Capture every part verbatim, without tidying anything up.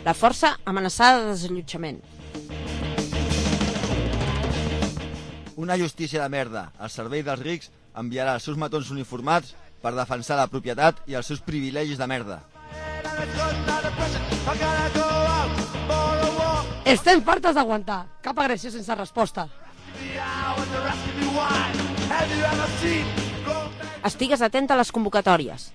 La força amenaçada de desallotjament. Una justícia de merda al servei dels rics enviarà els seus matons uniformats per defensar la propietat i els seus privilegis de merda. Estem fartes d'aguantar. Cap agressió sense resposta. Estigues atent a les convocatòries.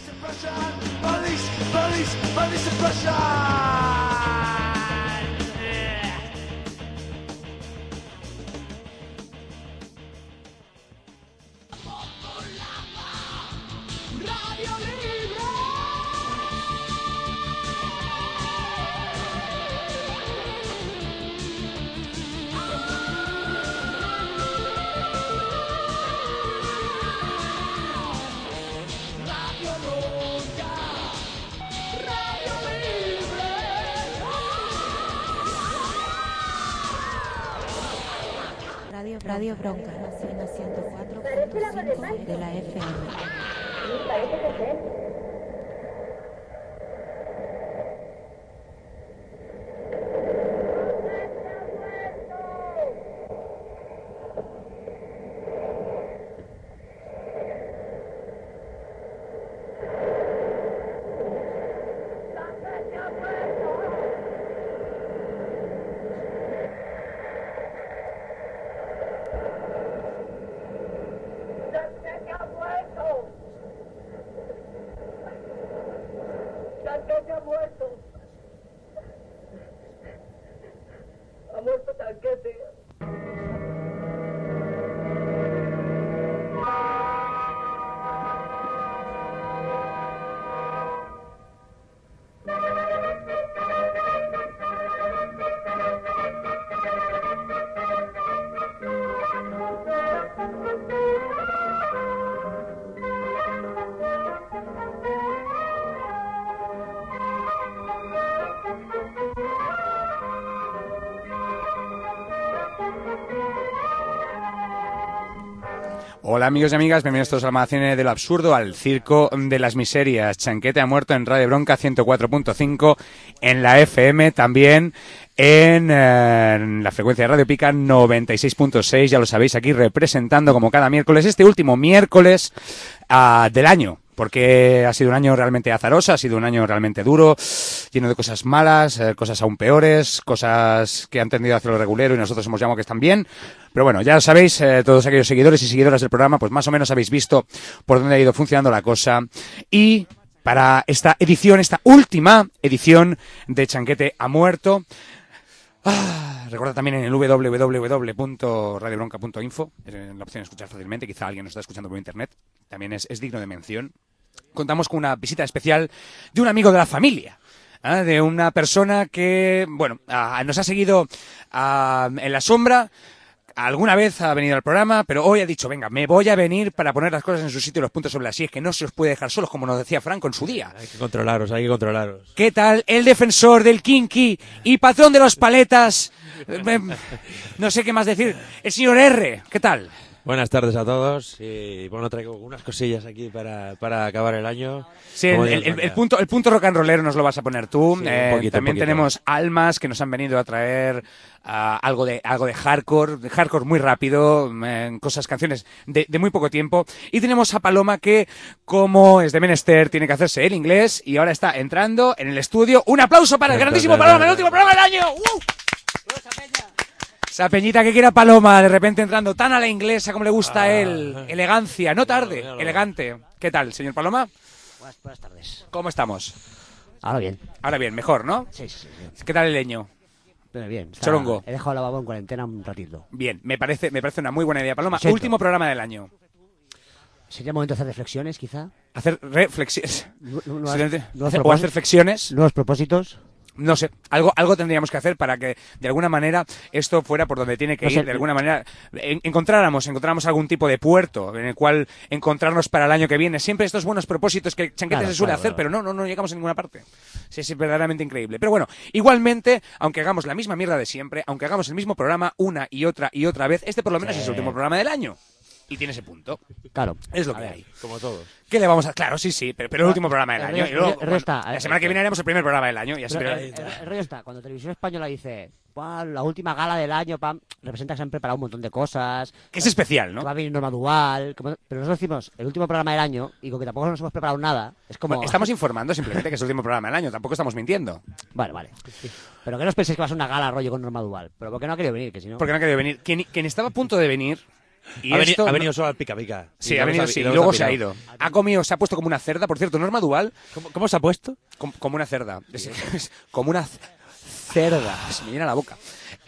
Radio Bronca, ciento cuatro punto cinco de la F M. Hola amigos y amigas, bienvenidos todos al Almacén de lo Absurdo, al Circo de las Miserias. Chanquete ha muerto en Radio Bronca ciento cuatro punto cinco, en la F M también, en, eh, en la frecuencia de Radio Pica noventa y seis punto seis, ya lo sabéis, aquí representando como cada miércoles, este último miércoles uh, del año. Porque ha sido un año realmente azaroso, ha sido un año realmente duro, lleno de cosas malas, eh, cosas aún peores, cosas que han tendido hacia lo regulero y nosotros hemos llamado que están bien. Pero bueno, ya lo sabéis, eh, todos aquellos seguidores y seguidoras del programa, pues más o menos habéis visto por dónde ha ido funcionando la cosa. Y para esta edición, esta última edición de Chanquete ha muerto... Ah, recuerda también en el doble u doble u doble u punto radio bronca punto info, en la opción de escuchar fácilmente, quizá alguien nos está escuchando por internet, también es, es digno de mención. Contamos con una visita especial de un amigo de la familia, ¿eh? De una persona que, bueno, ah, nos ha seguido ah, en la sombra. Alguna vez ha venido al programa, pero hoy ha dicho, venga, me voy a venir para poner las cosas en su sitio y los puntos sobre las sillas, que no se os puede dejar solos, como nos decía Franco en su día. Hay que controlaros, hay que controlaros. ¿Qué tal el defensor del kinky y patrón de los paletas? No sé qué más decir. El señor R, ¿qué tal? Buenas tardes a todos y bueno, traigo unas cosillas aquí para, para acabar el año. Sí, el, el, el, el, punto, el punto rock and rollero nos lo vas a poner tú. Sí, eh, un poquito, también un poquito. tenemos almas que nos han venido a traer uh, algo de algo de hardcore, de hardcore muy rápido, eh, cosas, canciones de, de muy poco tiempo. Y tenemos a Paloma que, como es de menester, tiene que hacerse el inglés y ahora está entrando en el estudio. Un aplauso para el grandísimo Paloma, el último programa del año. ¡Uh! Esa peñita que quiera Paloma, de repente entrando tan a la inglesa como le gusta a él. Elegancia, no tarde, elegante. ¿Qué tal, señor Paloma? Buenas, buenas tardes. ¿Cómo estamos? Ahora bien. Ahora bien, mejor, ¿no? Sí, sí, sí. ¿Qué tal el leño? Pero bien. Está, Chorongo. He dejado la baba en cuarentena un ratito. Bien, me parece, me parece una muy buena idea, Paloma. Siento. Último programa del año. ¿Sería momento de hacer reflexiones, quizá? Hacer reflexiones. Nu- nu- nuevas- Simplemente nuevos hacer- o propósitos. hacer flexiones. Nuevos propósitos. No sé, algo algo tendríamos que hacer para que de alguna manera esto fuera por donde tiene que No sé, ir, de alguna manera en- encontráramos, encontráramos algún tipo de puerto en el cual encontrarnos para el año que viene. Siempre estos buenos propósitos que Chanquete Claro, se suele claro, hacer, claro. pero no, no, no llegamos a ninguna parte. Sí, es verdaderamente increíble. Pero bueno, igualmente, aunque hagamos la misma mierda de siempre, aunque hagamos el mismo programa una y otra y otra vez, este por lo menos Sí. es el último programa del año. y tiene ese punto. Claro. Es lo A que ver. hay. Como todos. ¿Qué le vamos a...? Claro, sí, sí, pero, pero el último programa del el año. rollo- Y luego, el rollo bueno, está, la eh, semana que viene haremos el primer programa del año. Y así, Pero pero- el, el- el rollo está, cuando Televisión Española dice, "Buah, la última gala del año, pam", representa que se han preparado un montón de cosas, que es especial, que ¿no? va a venir Norma Duval, como- pero nosotros decimos el último programa del año y con que tampoco nos hemos preparado nada, es como... Bueno, estamos informando simplemente que es el último programa del año, tampoco estamos mintiendo. Vale, vale. Sí. Pero que no os penséis que va a ser una gala rollo con Norma Duval, pero porque no ha querido venir, que si no... Porque no ha querido venir. Quien, quien estaba a punto de venir... Y ha, veni- esto ha no- venido solo al pica pica. Sí, Y ha luego venido, se sí, y luego luego se se ha pirado. ido. Ha comido, se ha puesto como una cerda. Por cierto, Norma Duval, ¿Cómo, cómo se ha puesto? com- como una cerda. Es, es como una c- cerda. Se me llena la boca.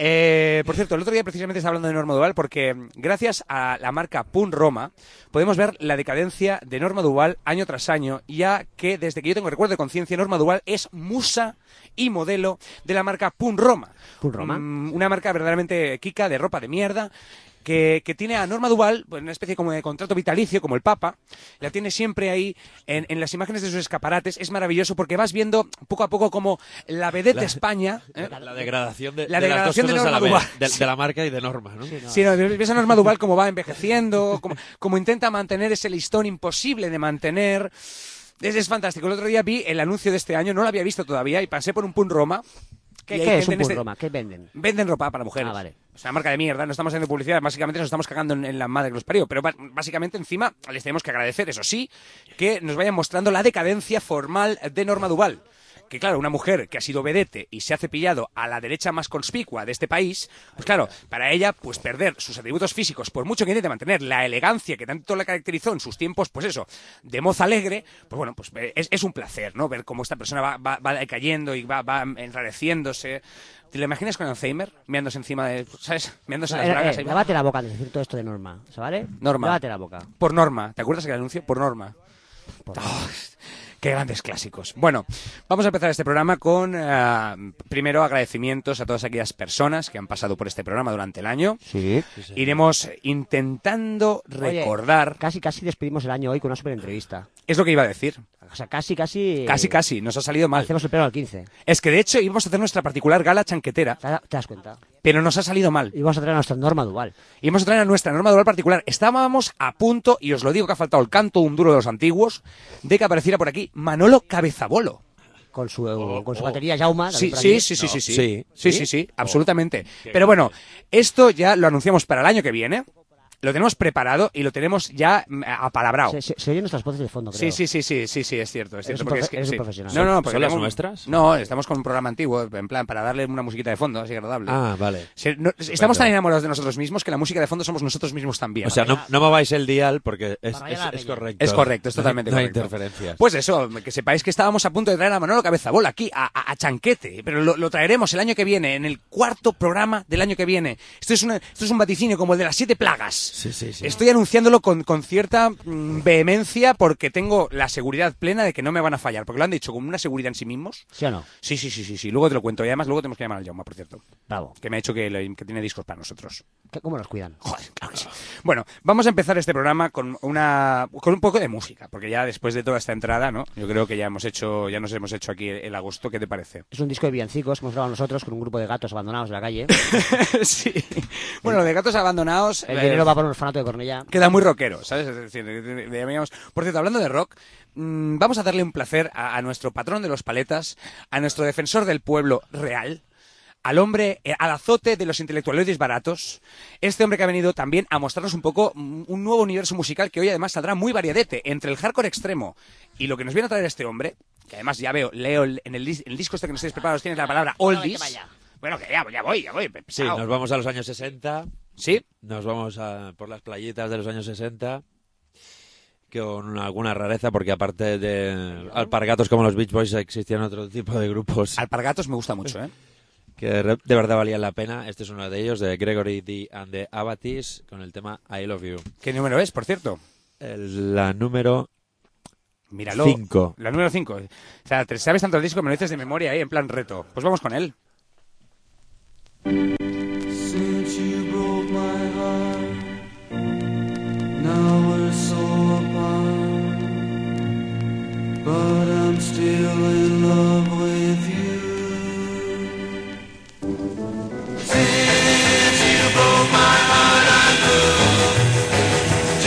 Eh, por cierto, el otro día precisamente estaba hablando de Norma Duval porque mm, gracias a la marca Pun Roma podemos ver la decadencia de Norma Duval año tras año, ya que desde que yo tengo recuerdo de conciencia, Norma Duval es musa y modelo de la marca Pun Roma. ¿Pun Roma? Mm, una marca verdaderamente kika de ropa de mierda. Que, que tiene a Norma Duval, pues, una especie como de contrato vitalicio, como el Papa, la tiene siempre ahí en, en las imágenes de sus escaparates. Es maravilloso porque vas viendo poco a poco como la vedette de España... ¿eh? La, la degradación de, La de degradación las de dos cosas a Norma la vez, Duval. de, de la marca y de Norma, ¿no? Sí, no. Sí, no, ves a Norma Duval como va envejeciendo, como, como intenta mantener ese listón imposible de mantener. Es, es fantástico. El otro día vi el anuncio de este año, no lo había visto todavía, y pasé por un Pun Roma. ¿Qué, y hay qué es gente un en este- Pun Roma? ¿Qué venden? Venden ropa para mujeres. Ah, vale. Es una marca de mierda, no estamos haciendo publicidad, básicamente nos estamos cagando en, en la madre que los parió. Pero ba- básicamente encima les tenemos que agradecer, eso sí, que nos vayan mostrando la decadencia formal de Norma Duval. Que claro, una mujer que ha sido vedette y se ha cepillado a la derecha más conspicua de este país, pues claro, para ella, pues perder sus atributos físicos, por mucho que intente mantener la elegancia que tanto la caracterizó en sus tiempos, pues eso, de moza alegre, pues bueno, pues eh, es, es un placer, ¿no? Ver cómo esta persona va, va, va decayendo y va, va enrareciéndose. ¿Te lo imaginas con Alzheimer? Meándose encima de, ¿sabes? Meándose No, las eh, bragas. eh, ahí. lávate la boca de decir todo esto de Norma, ¿se vale? Norma. Lávate la boca. Por Norma. ¿Te acuerdas que el anuncio? Por Norma. Por- Oh, qué grandes clásicos. Bueno, vamos a empezar este programa con, eh, primero, agradecimientos a todas aquellas personas que han pasado por este programa durante el año. Sí. Iremos intentando Oye, recordar... Casi, casi despedimos el año hoy con una super entrevista. Es lo que iba a decir. O sea, casi, casi... Casi, casi. Nos ha salido mal. Hacemos el pleno al quince. Es que, de hecho, íbamos a hacer nuestra particular gala chanquetera, ¿Te, da- te das cuenta? pero nos ha salido mal. Y vamos a traer a nuestra Norma Duval. Y hemos traído a nuestra norma dual particular. Estábamos a punto, y os lo digo que ha faltado el canto un duro de los antiguos, de que apareciera por aquí Manolo Cabezabolo. Con su, con su batería Jauma. Sí, también por sí, aquí. sí, sí, sí, sí, Sí. sí, sí, sí, absolutamente. Pero bueno, esto ya lo anunciamos para el año que viene. Lo tenemos preparado y lo tenemos ya mm, apalabrado. Se, se, se oyen nuestras voces de fondo, creo. Sí, sí, sí, sí, sí, sí, es cierto, es Eres cierto. un porque profe- es que, eres un sí. profesional. No, no, porque ¿Son las tenemos- nuestras? No, estamos con un programa antiguo, en plan, para darle una musiquita de fondo, así agradable. Ah, vale. Sí, no- estamos tan enamorados de nosotros mismos que la música de fondo somos nosotros mismos también. O sea, no, no mováis el dial porque es, Para rayar es- la es peña. correcto. Es correcto, es No hay- totalmente no hay correcto. interferencias. Pues eso, que sepáis que estábamos a punto de traer a Manolo Cabezabola aquí, a, a- a Chanquete, pero lo, lo traeremos el año que viene, en el cuarto programa del año que viene. Esto es, una, esto es un vaticinio como el de las siete plagas. Sí, sí, sí. Estoy anunciándolo con, con cierta mm, vehemencia porque tengo la seguridad plena de que no me van a fallar, porque lo han dicho con una seguridad en sí mismos. ¿Sí o no? Sí, sí, sí, sí, sí. Luego te lo cuento. Y además luego tenemos que llamar al Jaume, por cierto, Bravo. que me ha dicho que, le- que tiene discos para nosotros. ¿Qué- ¿Cómo nos cuidan? Joder, claro que sí. Bueno, vamos a empezar este programa con una con un poco de música, porque ya después de toda esta entrada, ¿no? Yo creo que ya hemos hecho, ya nos hemos hecho aquí el agosto. ¿Qué te parece? Es un disco de villancicos que hemos grabado nosotros con un grupo de gatos abandonados de la calle. Sí. Bueno, lo de gatos abandonados El eh, dinero va por un orfanato de Cornellá. queda muy rockero, ¿sabes? Es decir, de- de- de- digamos- por cierto, hablando de rock, mmm, vamos a darle un placer a, a nuestro patrón de los paletas, a nuestro defensor del pueblo real, al hombre, eh, al azote de los intelectualoides baratos, este hombre que ha venido también a mostrarnos un poco mm, un nuevo universo musical que hoy además saldrá muy variadete entre el hardcore extremo y lo que nos viene a traer este hombre, que además ya veo, leo el- en el, dis- en el disco este que nos estáis preparados tienes la palabra oldies. Bueno, que ya, ya voy, ya voy. Sí, pesado. nos vamos a los años sesenta. ¿Sí? Nos vamos a, por las playitas de los años sesenta. Con alguna rareza, porque aparte de alpargatos como los Beach Boys existían otro tipo de grupos Alpargatos me gusta mucho, ¿eh? que de re- de verdad valían la pena. Este es uno de ellos, de Gregory D. and the Abatis, con el tema I Love You. ¿Qué número es, por cierto? El- la número Míralo. cinco. La número cinco. O sea, te sabes tanto el disco que me lo dices de memoria ahí, en plan reto. Pues vamos con él. Since you broke my heart, now we're so apart, but I'm still in love with you. Since you broke my heart, I'm blue.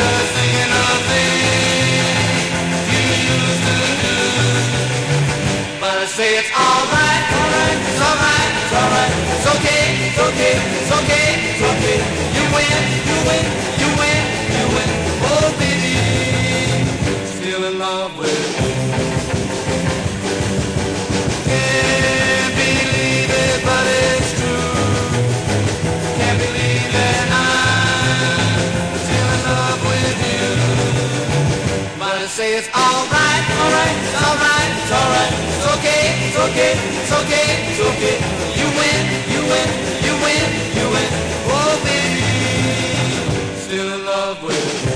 say it's alright, alright, it's alright, it's alright. It's okay, it's okay, it's okay, it's okay. You win, you win, you win, you win. Oh baby, still in love with you.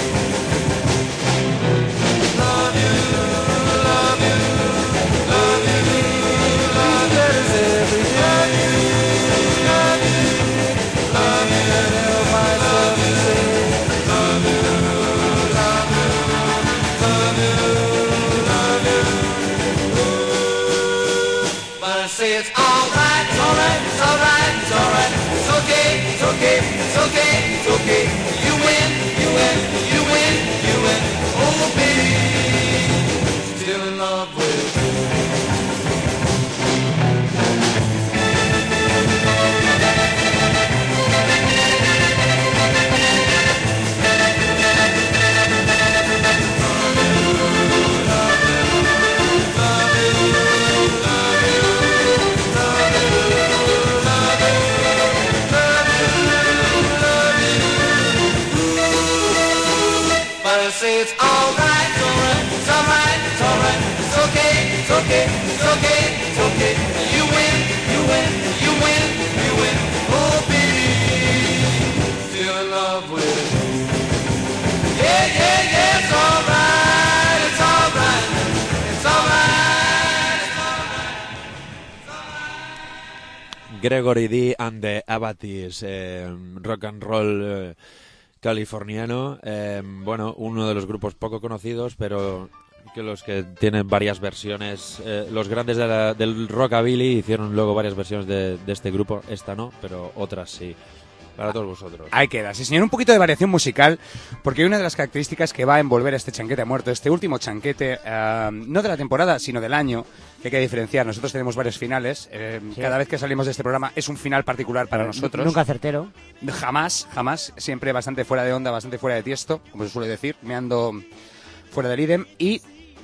Love you, love you, love you, love letters every day. Love you, love you, and help myself to say, love you, love you, love you, love you. Ooh. But I say it's alright, it's alright, it's alright, it's alright. It's okay, it's okay, it's okay, it's okay. You win, you win, you win, you win. Oh baby, still in love with you. But I say it's alright, it's alright, it's alright, it's alright. It's okay, it's okay, it's okay, it's okay. You win, you win, you win, you win. Oh baby, still in love with you. Yeah, yeah, yeah, it's alright, it's alright, it's alright, it's alright. Gregory D. and the Abatis, eh, rock and roll eh, californiano. Eh, bueno, uno de los grupos poco conocidos, pero que los que tienen varias versiones. Eh, los grandes de la- del rockabilly hicieron luego varias versiones de, de este grupo. Esta no, pero otras sí. Para todos vosotros. Ahí queda. Sí, señor, un poquito de variación musical, porque una de las características que va a envolver a este chanquete muerto, este último chanquete, eh, no de la temporada, sino del año, que hay que diferenciar. Nosotros tenemos varios finales. eh, Sí. Cada vez que salimos de este programa es un final particular para nosotros. Nunca certero. Jamás, jamás. Siempre bastante fuera de onda, bastante fuera de tiesto, como se suele decir. Me ando fuera del idem. Y,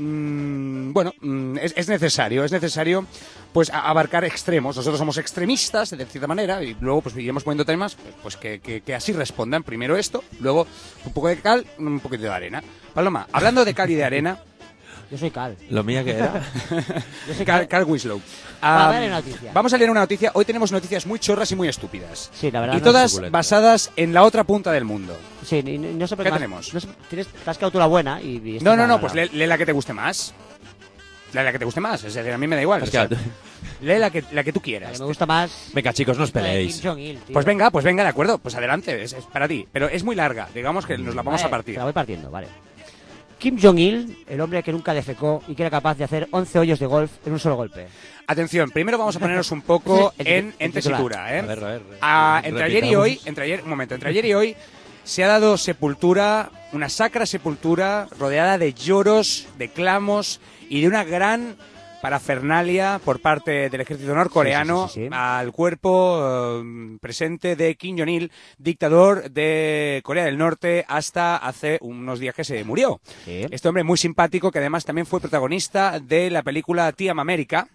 mm, bueno, mm, es, es necesario, es necesario pues a- abarcar extremos. Nosotros somos extremistas, de cierta manera, y luego pues iremos poniendo temas pues que, que, que así respondan. Primero esto, luego un poco de cal, un poquito de arena. Paloma, hablando de cal y de arena, Yo soy Cal. Lo mía que era. Yo soy Cal, Cal Winslow. Va, Ah, dale noticia. vamos a leer una noticia. Hoy tenemos noticias muy chorras y muy estúpidas. Sí, la verdad. Y no- todas suculenta. basadas en la otra punta del mundo. Sí, y no, no sé por ¿Qué más- tenemos? no sé- tienes, te has quedado tú la buena y... y esta No, es no, la no, mala. pues lee, lee la que te guste más. Lee la que te guste más. Es decir, a mí me da igual. Es o sea, que- lee la que, la que tú La quieras. que me gusta más... Venga, chicos, no os la de peleéis. Kim Jong-il, tío. Pues venga, pues venga, de acuerdo. Pues adelante, es, es para ti. Pero es muy larga. Digamos que nos la vamos Vale, a partir. te La voy partiendo, vale. Kim Jong-il, el hombre que nunca defecó y que era capaz de hacer once hoyos de golf en un solo golpe. Atención, primero vamos a ponernos un poco El- en, en el titular. tesitura, ¿eh? A ver, a ver. Ah, entre ayer y repitamos. hoy, entre ayer, un momento, entre ayer y hoy se ha dado sepultura, una sacra sepultura rodeada de lloros, de clamos y de una gran parafernalia por parte del ejército norcoreano Sí, sí, sí, sí. al cuerpo eh, presente de Kim Jong-il, dictador de Corea del Norte, hasta hace unos días que se murió. Sí. Este hombre muy simpático que además también fue protagonista de la película Team America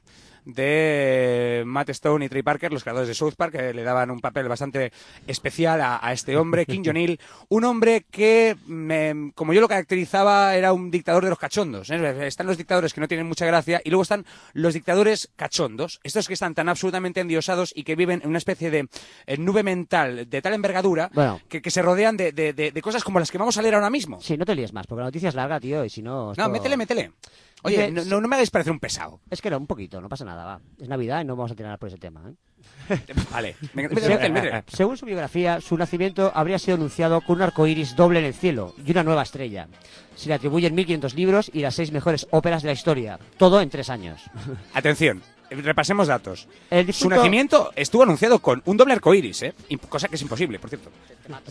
de Matt Stone y Trey Parker, los creadores de South Park, que le daban un papel bastante especial a, a este hombre, Kim Jong-il, un hombre que, me- como yo lo caracterizaba, era un dictador de los cachondos. ¿eh? Están los dictadores que no tienen mucha gracia y luego están los dictadores cachondos, estos que están tan absolutamente endiosados y que viven en una especie de eh, nube mental de tal envergadura Bueno. que, que se rodean de, de- de- de cosas como las que vamos a leer ahora mismo. Sí, no te líes más, porque la noticia es larga, tío, y si no... No, esto- métele, métele. Oye, Dice- no, no- no me hagáis parecer un pesado. Es que no, un poquito, no pasa nada, va. Es Navidad y no vamos a tirar por ese tema, ¿eh? Vale, venga, métele, métele, métele. Según su biografía, su nacimiento habría sido anunciado con un arco iris doble en el cielo y una nueva estrella. Se le atribuyen mil quinientos libros y las seis mejores óperas de la historia. Todo en tres años. Atención, repasemos datos. El Su difunto- nacimiento estuvo anunciado con un doble arco iris, ¿eh? Imp- cosa que es imposible, por cierto.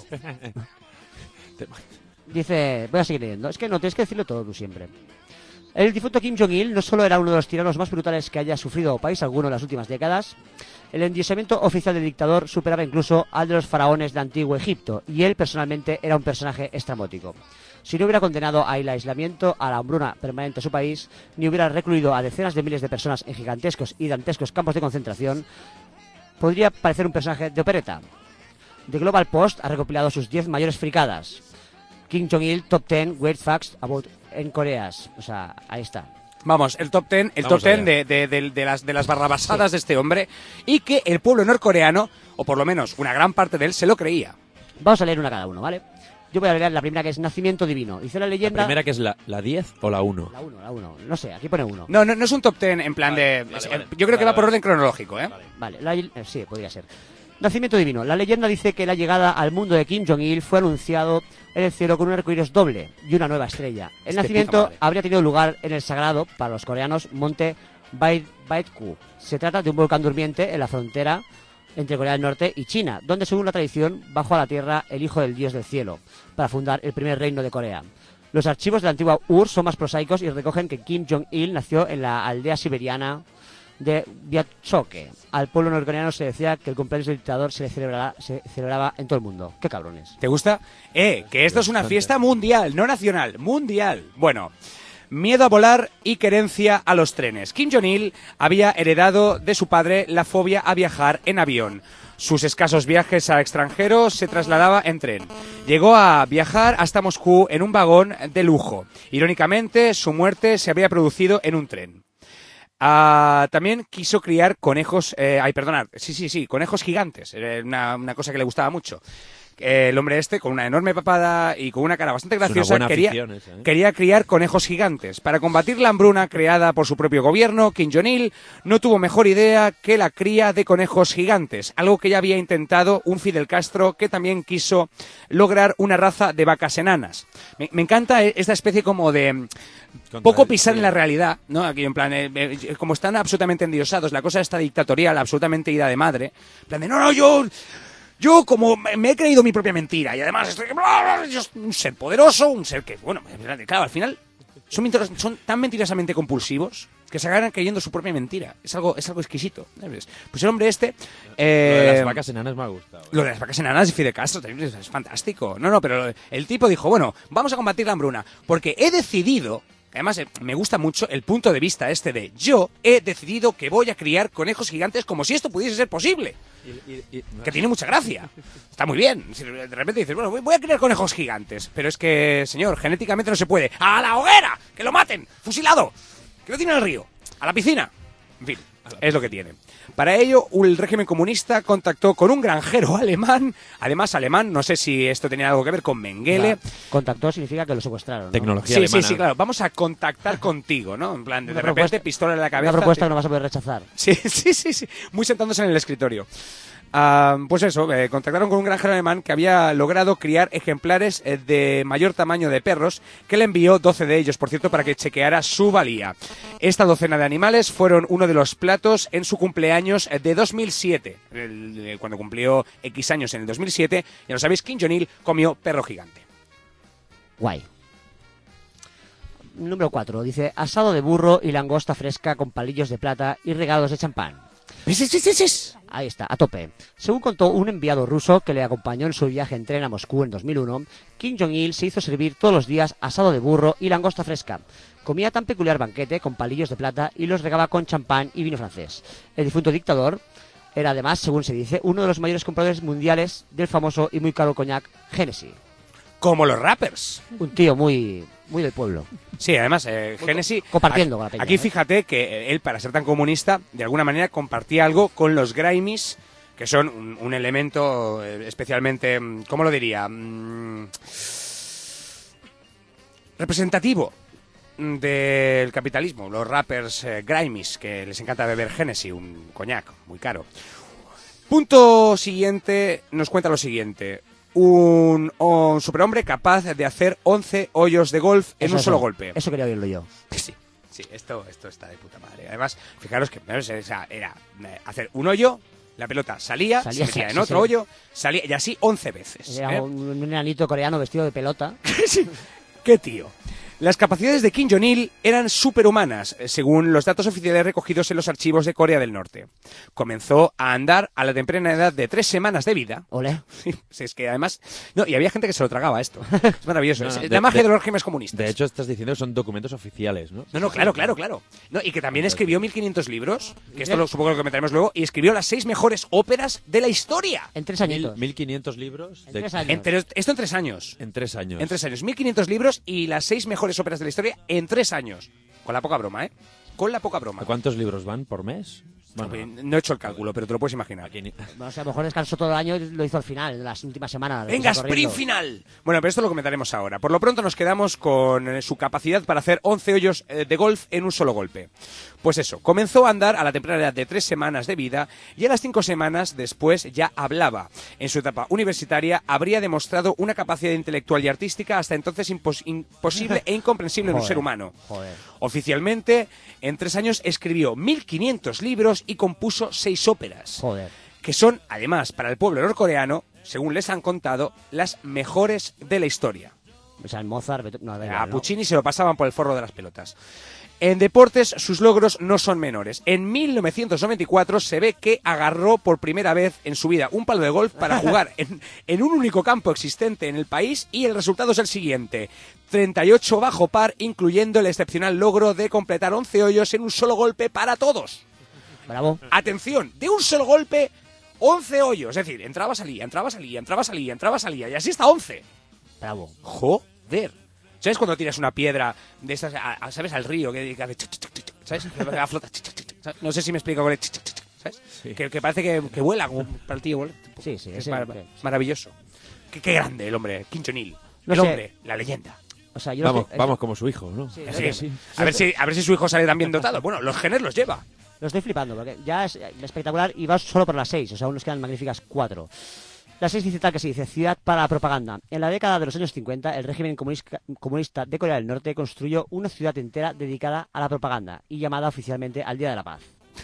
Dice, voy a seguir leyendo. Es que no, tienes que decirlo todo tú siempre. El difunto Kim Jong-il no solo era uno de los tiranos más brutales que haya sufrido país alguno en las últimas décadas, el endiosamiento oficial del dictador superaba incluso al de los faraones de antiguo Egipto, y él personalmente era un personaje estrambótico. Si no hubiera condenado al aislamiento, a la hambruna permanente a su país, ni hubiera recluido a decenas de miles de personas en gigantescos y dantescos campos de concentración, podría parecer un personaje de opereta. The Global Post ha recopilado sus diez mayores fricadas. Kim Jong-il Top ten Weird Facts About en Coreas. O sea, ahí está. Vamos, el top ten, el Vamos top ten allá. de, de, de, de las, de las barrabasadas de este hombre, y que el pueblo norcoreano, o por lo menos una gran parte de él, se lo creía. Vamos a leer una cada uno, ¿vale? Yo voy a leer la primera, que es Nacimiento Divino. Dice la La leyenda... primera que es la, la diez o la uno. La uno, la uno. No sé, aquí pone uno. No, no, no es un top ten en plan Vale, de... vale, es- vale. Yo creo que Vale, va por vale. orden cronológico, ¿eh? Vale, la- eh, sí, podría ser. Nacimiento Divino. La leyenda dice que la llegada al mundo de Kim Jong-il fue anunciado en el cielo con un arcoíris doble y una nueva estrella. El Es de nacimiento puta madre. habría tenido lugar en el sagrado, para los coreanos, monte Bai- Baekdu. Se trata de un volcán durmiente en la frontera entre Corea del Norte y China, donde según la tradición bajó a la tierra el hijo del dios del cielo para fundar el primer reino de Corea. Los archivos de la antigua U R S S son más prosaicos y recogen que Kim Jong-il nació en la aldea siberiana de Vyatchoke. Al pueblo norcoreano se decía que el cumpleaños del dictador se, le celebrará- se celebraba en todo el mundo. ¡Qué cabrones! ¿Te gusta? Eh, que esto es una fiesta mundial, no nacional, mundial. Bueno, miedo a volar y querencia a los trenes. Kim Jong-il había heredado de su padre la fobia a viajar en avión. Sus escasos viajes a extranjeros se trasladaba en tren. Llegó a viajar hasta Moscú en un vagón de lujo. Irónicamente, su muerte se había producido en un tren. Ah, también quiso criar conejos, eh, ay, perdonad, sí, sí, sí, conejos gigantes, era una, una cosa que le gustaba mucho. Eh, el hombre este, con una enorme papada y con una cara bastante Es una graciosa, buena quería, afición esa, ¿eh? quería criar conejos gigantes. Para combatir la hambruna creada por su propio gobierno, Kim Jong-il no tuvo mejor idea que la cría de conejos gigantes, algo que ya había intentado un Fidel Castro, que también quiso lograr una raza de vacas enanas. Me, me encanta esta especie como de mm, Contra poco el- pisar sí. en la realidad, ¿no? Aquí en plan, eh, eh, como están absolutamente endiosados, la cosa está dictatorial, absolutamente ida de madre. En plan de, no, no, yo... Yo, como me me he creído mi propia mentira y además estoy yo soy un ser poderoso, un ser que, bueno, claro, al final son, mentiras- son tan mentirosamente compulsivos que se acaban creyendo su propia mentira. Es algo, es algo exquisito, ¿sabes? Pues el hombre este... eh, Lo de las vacas enanas me ha gustado. ¿eh? Lo de las vacas enanas y Fidel Castro también es, es fantástico. No, no, pero el tipo dijo, bueno, vamos a combatir la hambruna porque he decidido... Además, eh, me gusta mucho el punto de vista este de yo he decidido que voy a criar conejos gigantes como si esto pudiese ser posible. Que tiene mucha gracia. Está muy bien. Si de repente dices, bueno, voy voy a criar conejos gigantes. Pero es que, señor, genéticamente no se puede. ¡A la hoguera! ¡Que lo maten! ¡Fusilado! ¡Que lo tiren al río! ¡A la piscina! En fin, es lo que tiene. Para ello, el régimen comunista contactó con un granjero alemán, además alemán, no sé si esto tenía algo que ver con Mengele. Claro, contactó significa que lo secuestraron, ¿no? Tecnología Sí, alemana. sí, sí, claro. Vamos a contactar contigo, ¿no? En plan, de, Una de repente, propuesta- pistola en la cabeza. Una propuesta te- que no vas a poder rechazar. Sí, sí, sí, sí. Muy sentándose en el escritorio. Ah, pues eso, eh, contactaron con un granjero alemán que había logrado criar ejemplares eh, de mayor tamaño de perros, que le envió doce de ellos, por cierto, para que chequeara su valía. Esta docena de animales fueron uno de los platos en su cumpleaños eh, de dos mil siete. El- eh, cuando cumplió X años en el dos mil siete, ya lo sabéis, Kim Jong-il comió perro gigante. Guay. Número cuatro. Dice, asado de burro y langosta fresca con palillos de plata y regados de champán. Ahí está, a tope. Según contó un enviado ruso que le acompañó en su viaje en tren a Moscú en dos mil uno, Kim Jong-il se hizo servir todos los días asado de burro y langosta fresca. Comía tan peculiar banquete con palillos de plata y los regaba con champán y vino francés. El difunto dictador era además, según se dice, uno de los mayores compradores mundiales del famoso y muy caro coñac Hennessy. Como los rappers. Un tío muy, muy del pueblo. Sí, además, eh, Genesis... compartiendo aquí, con la peña, Aquí ¿eh? fíjate que él, para ser tan comunista, de alguna manera compartía algo con los Grimies, que son un, un elemento eh, especialmente, mm, ¿cómo lo diría? Mm, representativo mm, del capitalismo. Los rappers eh, Grimies, que les encanta beber Genesis, un coñac muy caro. Punto siguiente, nos cuenta lo siguiente. Un, un superhombre capaz de hacer once hoyos de golf en Eso, un eso. solo golpe. Eso quería oírlo yo. Sí, sí, esto, esto está de puta madre. Además, fijaros que o sea, era eh, hacer un hoyo, la pelota salía, Salía, se metía en sí, otro sí. hoyo, salía, y así once veces. Era ¿eh? un, un enanito coreano vestido de pelota. Sí. ¡Qué tío! Las capacidades de Kim Jong-il eran superhumanas, eh, según los datos oficiales recogidos en los archivos de Corea del Norte. Comenzó a andar a la temprana edad de tres semanas de vida. Ole. Sí, es que además... No, y había gente que se lo tragaba esto. Es maravilloso. No, es no, la de- magia de, de- los regímenes comunistas. De hecho, estás diciendo que son documentos oficiales, ¿no? No, no, claro, claro, claro. No, y que también escribió mil quinientos libros, que esto lo, supongo que lo comentaremos luego, y escribió las seis mejores óperas de la historia. En tres Mil, añitos. mil quinientos libros En de- tres años. En tres- esto en tres años. en tres años. En tres años. mil quinientos libros y las seis mejores mejores óperas de la historia en tres años. Con la poca broma, ¿eh? Con la poca broma. ¿A cuántos libros van por mes? Bueno, no he hecho el cálculo, pero te lo puedes imaginar. Bueno, o sea, a lo mejor descansó todo el año y lo hizo al final, en las últimas semanas. ¡Venga, sprint final! Bueno, pero esto lo comentaremos ahora. Por lo pronto nos quedamos con eh, su capacidad para hacer once hoyos eh, de golf en un solo golpe. Pues eso, comenzó a andar a la temprana edad de tres semanas de vida y a las cinco semanas después ya hablaba. En su etapa universitaria habría demostrado una capacidad intelectual y artística hasta entonces impos imposible e incomprensible en un Joder, ser humano. joder. Oficialmente, en tres años escribió mil quinientos libros y compuso seis óperas. Joder. Que son, además, para el pueblo norcoreano, según les han contado, las mejores de la historia. O sea, el Mozart... Beethoven- No, da igual, A ¿no? Puccini se lo pasaban por el forro de las pelotas. En deportes, sus logros no son menores. En mil novecientos noventa y cuatro se ve que agarró por primera vez en su vida un palo de golf para jugar en, en un único campo existente en el país y el resultado es el siguiente. treinta y ocho bajo par, incluyendo el excepcional logro de completar once hoyos en un solo golpe para todos. Bravo. Atención, de un solo golpe, once hoyos. Es decir, entraba, salía, entraba, salía, entraba, salía, entraba, salía. Y así hasta once. Bravo. Joder. ¿Sabes cuando tiras una piedra de estas, a- a- ¿sabes? Al río, que, que hace chuc, chuc, chuc, chuc, ¿sabes? Que va a flotar, chuc, chuc, chuc, ¿sabes? No sé si me explico con el chuc, chuc, chuc, ¿sabes? Que, que parece que, que vuela como para el tío. Vuela. Sí, sí, Es ese- mar- que- maravilloso. Qué, qué grande el hombre, Kim Jong-il. No el sé. hombre, la leyenda. O sea, yo lo Vamos, que- vamos como su hijo, ¿no? Sí, Sí. es que- A ver si, a ver si su hijo sale tan bien dotado. Bueno, los genes los lleva. Lo estoy flipando, porque ya es espectacular y va solo por las seis, o sea, aún nos quedan magníficas cuatro. La seis dice tal que se dice, ciudad para la propaganda. En la década de los años cincuenta, el régimen comunista, comunista de Corea del Norte construyó una ciudad entera dedicada a la propaganda y llamada oficialmente al Día de la Paz.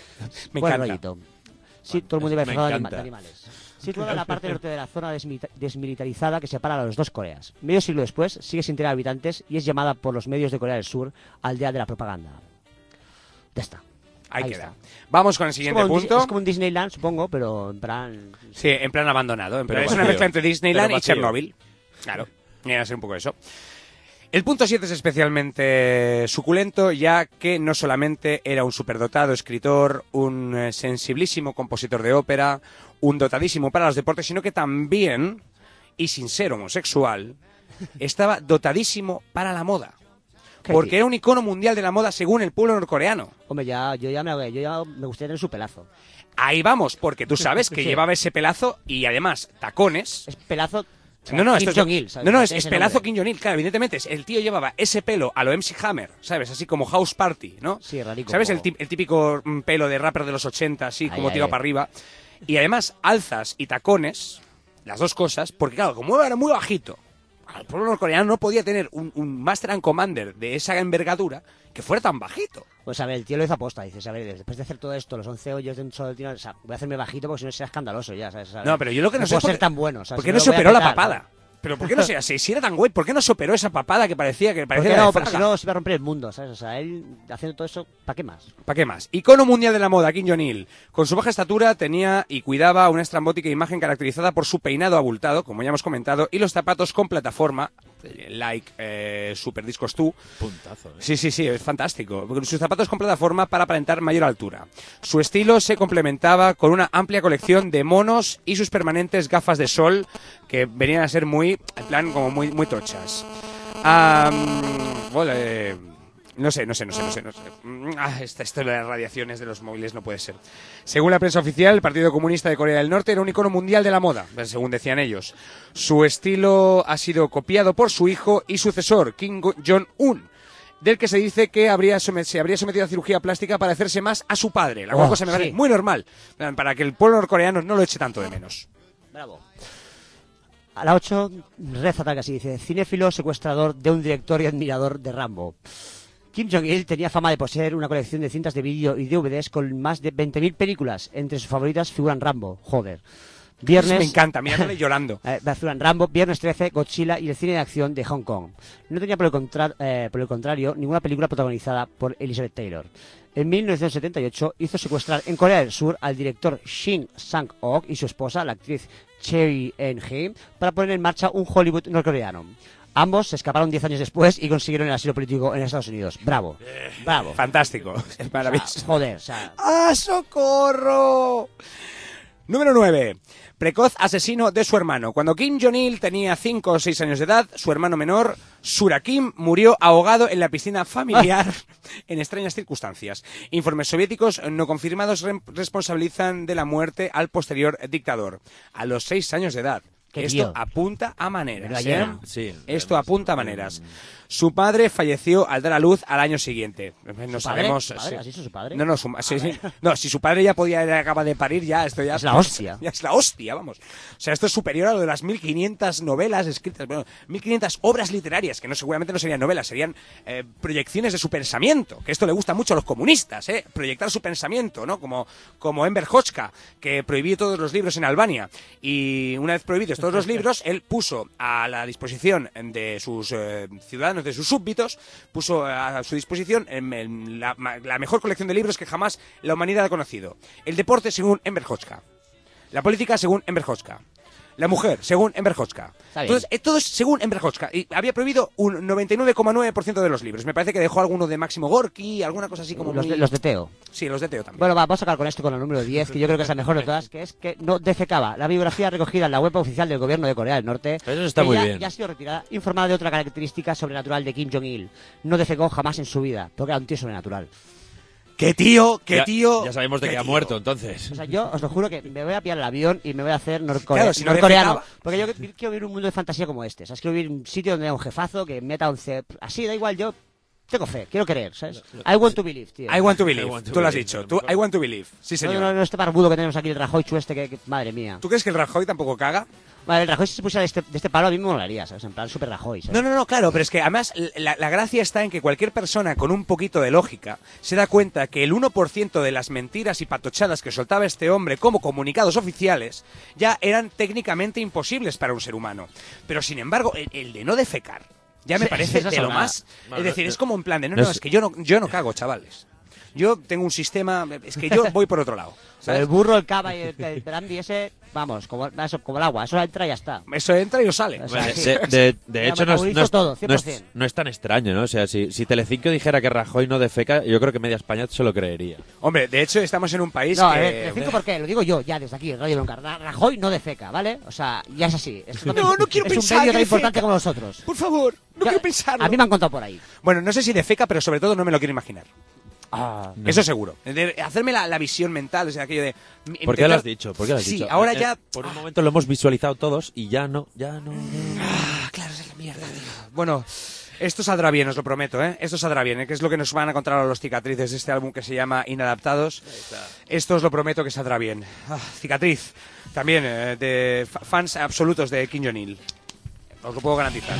Me Buen encanta. rollito. Sí, todo el mundo iba Me disfrazado de, anima- encanta. de animales. Situada en la parte norte de la zona desmilita- desmilitarizada que separa a las dos Coreas. Medio siglo después, sigue sin tener habitantes y es llamada por los medios de Corea del Sur al Día de la Propaganda. Ya está. Ahí, Ahí queda. está. Vamos con el Es siguiente como, un, Dis- punto. es como un Disneyland, supongo, pero en plan... Sí, en plan abandonado. En plan- Pero es una vacío. mezcla entre Disneyland Pero y vacío. Chernobyl. Claro, viene a ser un poco eso. El punto siete es especialmente suculento, ya que no solamente era un superdotado escritor, un eh, sensibilísimo compositor de ópera, un dotadísimo para los deportes, sino que también, y sin ser homosexual, estaba dotadísimo para la moda. ¿Qué Porque dices? era un icono mundial de la moda según el pueblo norcoreano. Hombre, ya, yo, ya me, yo ya me gustaría tener su pelazo. Ahí vamos, porque tú sabes que Sí. llevaba ese pelazo y además tacones. Es pelazo... o sea, No, no, Kim esto es, Jong-il, ¿sabes? no, no, es, Ese es pelazo nombre. Kim Jong-il, claro, evidentemente. es- El tío llevaba ese pelo a lo M C Hammer, ¿sabes? Así como House Party, ¿no? Sí, rarico. ¿Sabes? El, tip- el típico mm, pelo de rapper de los ochenta, así Ay, como ay, tirado ay. para arriba. Y además, alzas y tacones, las dos cosas, porque claro, como era muy bajito, el pueblo norcoreano no podía tener un, un Master and Commander de esa envergadura que fuera tan bajito. Pues a ver, el tío lo hizo aposta. Dices, a ver, después de hacer todo esto, los once hoyos de un solo tiro, o sea, voy a hacerme bajito porque si no será escandaloso ya, ¿sabes? No, pero yo lo que no sé puedo es por ser qué- tan bueno, o sea, ¿Por si qué no lo se voy a operó la petar, papada? ¿no? Pero ¿por qué no se si, si era tan güey? ¿Por qué no se operó esa papada que parecía que ¿Por parecía qué de no? Porque si Fraga? no se iba a romper el mundo, ¿sabes? O sea, él haciendo todo eso, ¿para qué más? ¿Para qué más? Icono mundial de la moda, Kim Jong-il. Con su baja estatura tenía y cuidaba una estrambótica imagen caracterizada por su peinado abultado, como ya hemos comentado, y los zapatos con plataforma, eh, like eh, Super Discos dos. Puntazo, ¿eh? Sí, sí, sí, es fantástico. Sus zapatos con plataforma para aparentar mayor altura. Su estilo se complementaba con una amplia colección de monos y sus permanentes gafas de sol, que venían a ser muy, en plan, como muy, muy tochas. Ah, mm, bueno, eh, no sé, no sé, no sé, no sé. No sé. Mm, Ah, esta, esto de las radiaciones de los móviles no puede ser. Según la prensa oficial, el Partido Comunista de Corea del Norte era un icono mundial de la moda, según decían ellos. Su estilo ha sido copiado por su hijo y sucesor, Kim Jong-un, del que se dice que habría somet- se habría sometido a cirugía plástica para hacerse más a su padre, la cual Oh, cosa me parece sí. muy normal, para que el pueblo norcoreano no lo eche tanto de menos. Bravo. A la ocho, reza tal que así, dice, cinéfilo secuestrador de un director y admirador de Rambo. Kim Jong-il tenía fama de poseer una colección de cintas de vídeo y D V Ds con más de veinte mil películas. Entre sus favoritas figuran Rambo, joder. Viernes... Me encanta, mirándole llorando. Eh, figuran Rambo, Viernes trece, Godzilla y el cine de acción de Hong Kong. No tenía por el, contra- eh, por el contrario ninguna película protagonizada por Elizabeth Taylor. En mil novecientos setenta y ocho hizo secuestrar en Corea del Sur al director Shin Sang-ok y su esposa, la actriz Choi Eun-hee, para poner en marcha un Hollywood norcoreano. Ambos se escaparon diez años después y consiguieron el asilo político en Estados Unidos. Bravo, bravo. Fantástico, es O maravilloso. sea, joder, o sea... ¡Ah, socorro! Número nueve. Precoz asesino de su hermano. Cuando Kim Jong-il tenía cinco o seis años de edad, su hermano menor Surakim murió ahogado en la piscina familiar en extrañas circunstancias. Informes soviéticos no confirmados re- responsabilizan de la muerte al posterior dictador, a los seis años de edad. Qué Esto tío. apunta a maneras. Pero ¿eh? ayer. Sí. Esto apunta a maneras. Su padre falleció al dar a luz al año siguiente. No ¿Su sabemos. padre? ¿Su padre? si- ¿Has dicho su padre? No, no, su- sí, sí. No, si su padre ya podía, ya acaba de parir, ya esto ya Es la hostia. Ya es la hostia, vamos. O sea, esto es superior a lo de las mil quinientas novelas escritas, bueno, mil quinientas obras literarias, que no seguramente no serían novelas, serían eh, proyecciones de su pensamiento, que esto le gusta mucho a los comunistas, ¿eh? Proyectar su pensamiento, ¿no? Como, como Enver Hoxha, que prohibió todos los libros en Albania. Y una vez prohibidos todos los libros, él puso a la disposición de sus eh, ciudadanos, de sus súbditos, puso a su disposición en, en la, la mejor colección de libros que jamás la humanidad ha conocido. El deporte según Enver Hoxha. La política según Enver Hoxha. La mujer según Enver Hoxha. Está bien. Entonces, eh, todo es según Enver Hoxha. Y había prohibido un noventa y nueve coma nueve por ciento de los libros. Me parece que dejó alguno de Máximo Gorki, alguna cosa así como Los muy... de, los de Teo. Sí, los de Teo también. Bueno, va, vamos a acabar con esto, con el número diez, que yo creo que es la mejor de todas, que es que no defecaba. La biografía recogida en la web oficial del gobierno de Corea del Norte. Eso está que muy ya, bien. ya ha sido retirada, informada de otra característica sobrenatural de Kim Jong-il. No defecó jamás en su vida, porque era un tío sobrenatural. ¡Qué tío! ¡Qué Ya- tío! Ya sabemos de qué que ha tío. muerto, entonces. O sea, yo os lo juro que me voy a pillar el avión y me voy a hacer norcorea- Claro, si no norcoreano. defecaba- Porque yo quiero vivir un mundo de fantasía como este. ¿Sabes? Quiero vivir en un sitio donde haya un jefazo que meta un C. Así, da igual, yo tengo fe, quiero creer, ¿sabes? I want to believe, tío. I want to believe. I want to Tú lo has believe. dicho. Tú, I want to believe. Sí, No, señor. no, no, este barbudo que tenemos aquí, el Rajoychu este, que, que- madre mía. ¿Tú crees que el Rajoy tampoco caga? Vale, el Rajoy si se pusiera de este, de este palo a mí me molaría, ¿sabes? En plan super Rajoy, ¿sabes? No, no, no, claro, pero es que además la, la gracia está en que cualquier persona con un poquito de lógica se da cuenta que el uno por ciento de las mentiras y patochadas que soltaba este hombre como comunicados oficiales ya eran técnicamente imposibles para un ser humano. Pero sin embargo, el, el de no defecar ya me Sí, parece esa de lo sobrada. más... No, Es decir, no, es como en plan de, no, no no, es- es que yo no, yo no cago, chavales. Yo tengo un sistema... Es que yo voy por otro lado. El ¿sabes? burro, el cava y el, el brandy ese, vamos, como, eso, como el agua, eso entra y ya está. Eso entra y no sale. O sea, Bueno, sí. de, de- de Me hecho, no es, metabolizo no es- todo, cien no por es- cien. no es tan extraño, ¿no? O sea, si, si Telecinco dijera que Rajoy no defeca, yo creo que media España se lo creería. Hombre, de hecho estamos en un país No, a que... ver, Telecinco, ¿por qué? Lo digo yo, ya, desde aquí, en Radio Bronca. Ra- Rajoy no defeca, ¿vale? O sea, ya es así. Es, No, no quiero es pensar un medio que tan importante defeca. como nosotros. Por favor, no Ya, quiero pensarlo. A mí me han contado por ahí. Bueno, no sé si defeca, pero sobre todo no me lo quiero imaginar. Ah, Eso seguro. De hacerme la, la visión mental, o sea, aquello de... ¿Por qué lo has dicho? ¿Por qué lo has Sí, dicho? ahora Eh, ya... Por un momento lo hemos visualizado todos y ya no, ya no. Ah, claro, esa es la mierda, tío. Bueno, esto saldrá bien, os lo prometo, ¿eh? Esto saldrá bien, ¿eh? Que es lo que nos van a contar ahora los cicatrices de este álbum que se llama Inadaptados. Esto os lo prometo que saldrá bien. Ah, cicatriz, también, eh, de fa- fans absolutos de Kim Jong-il. Os lo puedo garantizar.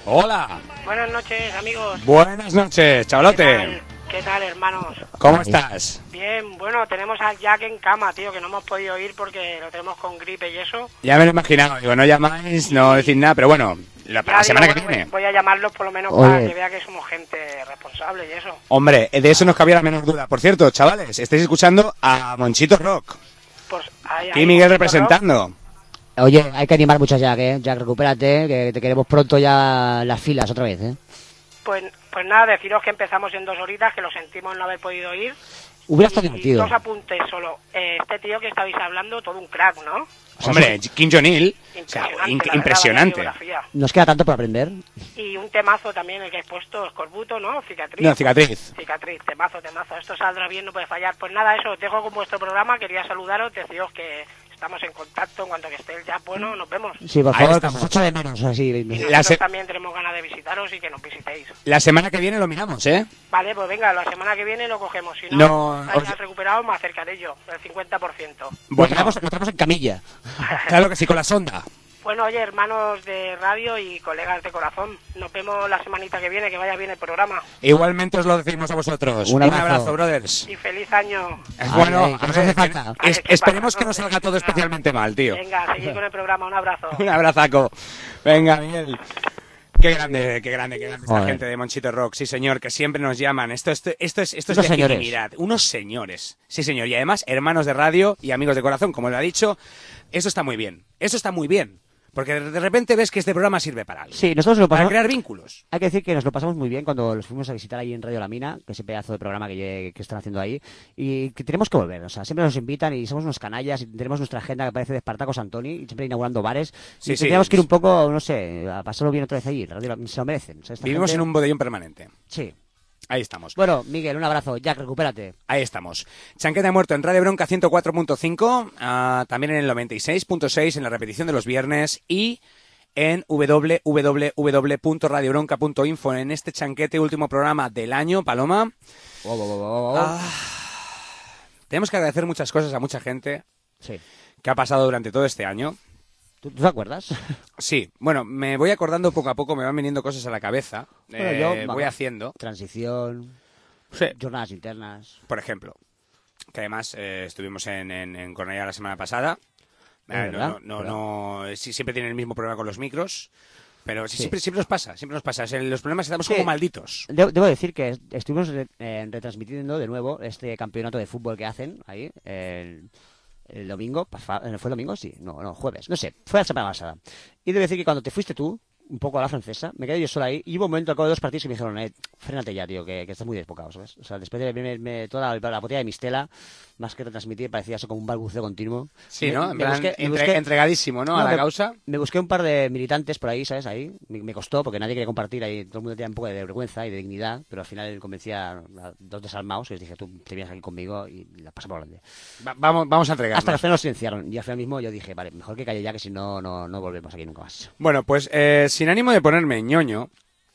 Hola. Buenas noches, amigos. Buenas noches, chavalote. ¿Qué tal? ¿Qué tal, hermanos? ¿Cómo estás? Bien, bueno, tenemos al Jack en cama, tío, que no hemos podido ir porque lo tenemos con gripe y eso. Ya me lo he imaginado. Digo, no llamáis, no decís nada, pero bueno, la, Ya la semana digo, que bueno, viene. Voy a llamarlos por lo menos Oye. para que vea que somos gente responsable y eso. Hombre, de eso nos cabía la menor duda. Por cierto, chavales, estáis escuchando a Monchito Rock. Pues, ahí, Aquí ahí, Miguel Monchito representando. Oye, hay que animar mucho a Jack, ¿eh? Jack, recupérate, que te queremos pronto ya en las filas otra vez, ¿eh? Rock. Pues, pues nada, deciros que empezamos en dos horitas, que lo sentimos no haber podido ir. Hubiera estado Y divertido. dos apuntes solo. Eh, este tío que estabais hablando, todo un crack, ¿no? Hombre, Kim Jong-il. O sea, Impresionante, in- la verdad, impresionante. vaya biografía. Nos queda tanto por aprender. Y un temazo también el que he puesto, Escorbuto, ¿no? Cicatriz. No, cicatriz. Cicatriz, temazo, temazo. Esto saldrá bien, no puede fallar. Pues nada, eso, os dejo con vuestro programa. Quería saludaros, deciros que estamos en contacto. En cuanto que esté el ya, bueno, nos vemos. Sí, por Ahí favor, estamos. que nos echa de menos, así. Y La nosotros se- también tenemos ganas de visitaros y que nos visitéis. La semana que viene lo miramos, ¿eh? Vale, pues venga, la semana que viene lo cogemos. Si No, no, os- hayas recuperado, me acercaré yo, el cincuenta por ciento. Lo Bueno, traemos, lo traemos en camilla. claro que sí, con la sonda. Bueno, oye, hermanos de radio y colegas de corazón, nos vemos la semanita que viene, que vaya bien el programa. Igualmente os lo decimos a vosotros. Un abrazo. brothers. Y feliz año. Es bueno, Ay, que a nos ver, hace falta. que- es- Ay, qué esperemos pasa, que no ¿no? salga todo Venga. especialmente mal, tío. Venga, seguid con el programa, un abrazo. Un abrazaco. Venga, Miguel. Qué grande, qué grande, qué grande esta Joder. gente de Monchito Rock. Sí, señor, que siempre nos llaman. Esto, esto, esto es, esto es Unos señores. legitimidad. Unos señores. Sí, señor. Y además, hermanos de radio y amigos de corazón, como lo ha dicho. Eso está muy bien. Eso está muy bien. Porque de repente ves que este programa sirve para algo. Sí, nosotros lo Para pasamos. crear vínculos. Hay que decir que nos lo pasamos muy bien cuando los fuimos a visitar ahí en Radio La Mina, que ese pedazo de programa que, lle- que están haciendo ahí, y que tenemos que volver. O sea, siempre nos invitan y somos unos canallas y tenemos nuestra agenda que parece de Espartaco Santoni, y siempre inaugurando bares. Sí, y sí. tendríamos que ir un poco, no sé, a pasarlo bien otra vez allí. Radio La- se lo merecen. O sea, esta Vivimos gente- en un bodellón permanente. Sí. Ahí estamos. Bueno, Miguel, un abrazo. Jack, recupérate. Ahí estamos. Chanquete muerto en Radio Bronca ciento cuatro punto cinco, ah, también en el noventa y seis punto seis en la repetición de los viernes y en doble u doble u doble u punto radio bronca punto info en este chanquete último programa del año, Paloma. Ah, tenemos que agradecer muchas cosas a mucha gente Sí. que ha pasado durante todo este año. ¿Tú, tú te acuerdas? Sí, bueno, me voy acordando poco a poco, me van viniendo cosas a la cabeza. Bueno, Eh, yo, voy vamos. haciendo, Transición, sí, jornadas internas. por ejemplo, que además eh, estuvimos en, en, en Cornellá la semana pasada. Es Eh, verdad, no, no, no, sí, siempre tienen el mismo problema con los micros, pero sí, Sí. siempre, siempre nos pasa, siempre nos pasa. Es en los problemas estamos Sí. como malditos. De- debo decir que est- estuvimos re- eh, retransmitiendo de nuevo este campeonato de fútbol que hacen ahí el, el domingo. pa- ¿Fue el domingo? Sí, no, no, jueves, no sé, fue la semana pasada. Y debo decir que cuando te fuiste tú, un poco a la francesa, me quedé yo sola ahí y hubo un momento al cabo de dos partidos que me dijeron, eh, frénate ya, tío, que, que estás muy desbocado, ¿sabes? O sea, después de beberme me- toda la, la botella de Mistela, más que retransmitir, parecía eso como un balbuceo continuo. Sí, Me- ¿no? En me plan, busqué- me entre- busqué- entregadísimo, ¿no? No, a la me- causa. Me busqué un par de militantes por ahí, ¿sabes? Ahí. Me, me costó porque nadie quería compartir ahí. Todo el mundo tenía un poco de vergüenza y de dignidad, pero al final convencía a dos desalmados y les dije, tú te vienes aquí conmigo y la pasamos por grande. Va- vamos, vamos a entregarnos. Hasta que al final nos silenciaron. Y al final mismo yo dije, vale, mejor que calle ya, que si no, no, no volvemos aquí nunca más. Bueno, pues eh, sin ánimo de ponerme ñoño,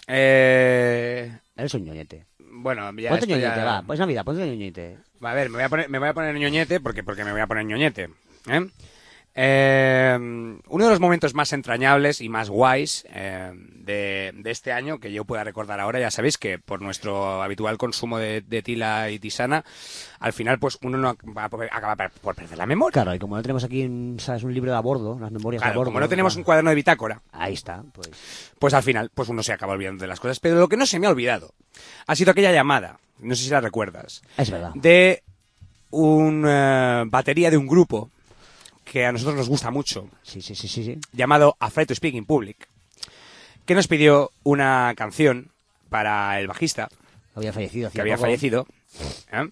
eh, Eres un ñoñete. bueno, ya Ponte esto ñoñete, ya- va. Pues Navidad, ponte ñoñete. A ver, me voy a poner, me voy a poner ñoñete porque, porque me voy a poner ñoñete. ¿eh? Eh, uno de los momentos más entrañables y más guays eh, de, de este año que yo pueda recordar ahora, ya sabéis que por nuestro habitual consumo de, de tila y tisana, al final pues uno no va a poder- acaba por- por perder la memoria. Claro, y como no tenemos aquí, un- ¿sabes? Un libro de a bordo, las memorias Claro, de a bordo. como no tenemos claro. un cuaderno de bitácora, Ahí está, pues. pues al final pues uno se acaba olvidando de las cosas. Pero lo que no se me ha olvidado ha sido aquella llamada, no sé si la recuerdas, Es verdad. de una batería de un grupo que a nosotros nos gusta mucho, Sí, sí, sí, sí, sí. llamado Afraid to Speak in Public, que nos pidió una canción para el bajista, Había fallecido. que hacía había poco. fallecido. ¿eh?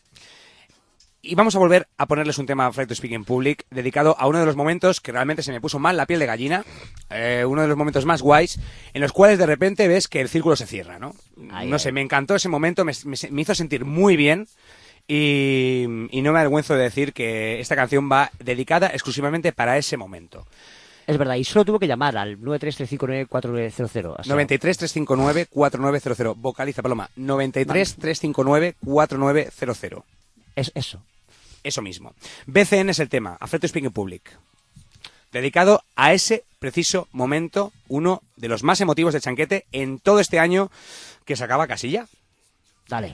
Y vamos a volver a ponerles un tema Afraid to Speak in Public, dedicado a uno de los momentos que realmente se me puso mal la piel de gallina, eh, uno de los momentos más guays, en los cuales de repente ves que el círculo se cierra, ¿no? Ay, no ay. sé, me encantó ese momento, me, me- me hizo sentir muy bien. Y, y no me avergüenzo de decir que esta canción va dedicada exclusivamente para ese momento. Es verdad, y solo tuvo que llamar al nueve tres tres cinco nueve cuatro nueve cero cero. O sea, noventa y tres, trescientos cincuenta y nueve, cuarenta y nueve cero cero. Vocaliza, Paloma. noventa y tres, trescientos cincuenta y nueve, cuarenta y nueve cero cero. Es eso. Eso mismo. B C N es el tema, Afraid to Speak in Public. Dedicado a ese preciso momento uno de los más emotivos de Chanquete en todo este año que se acaba casi ya. Dale.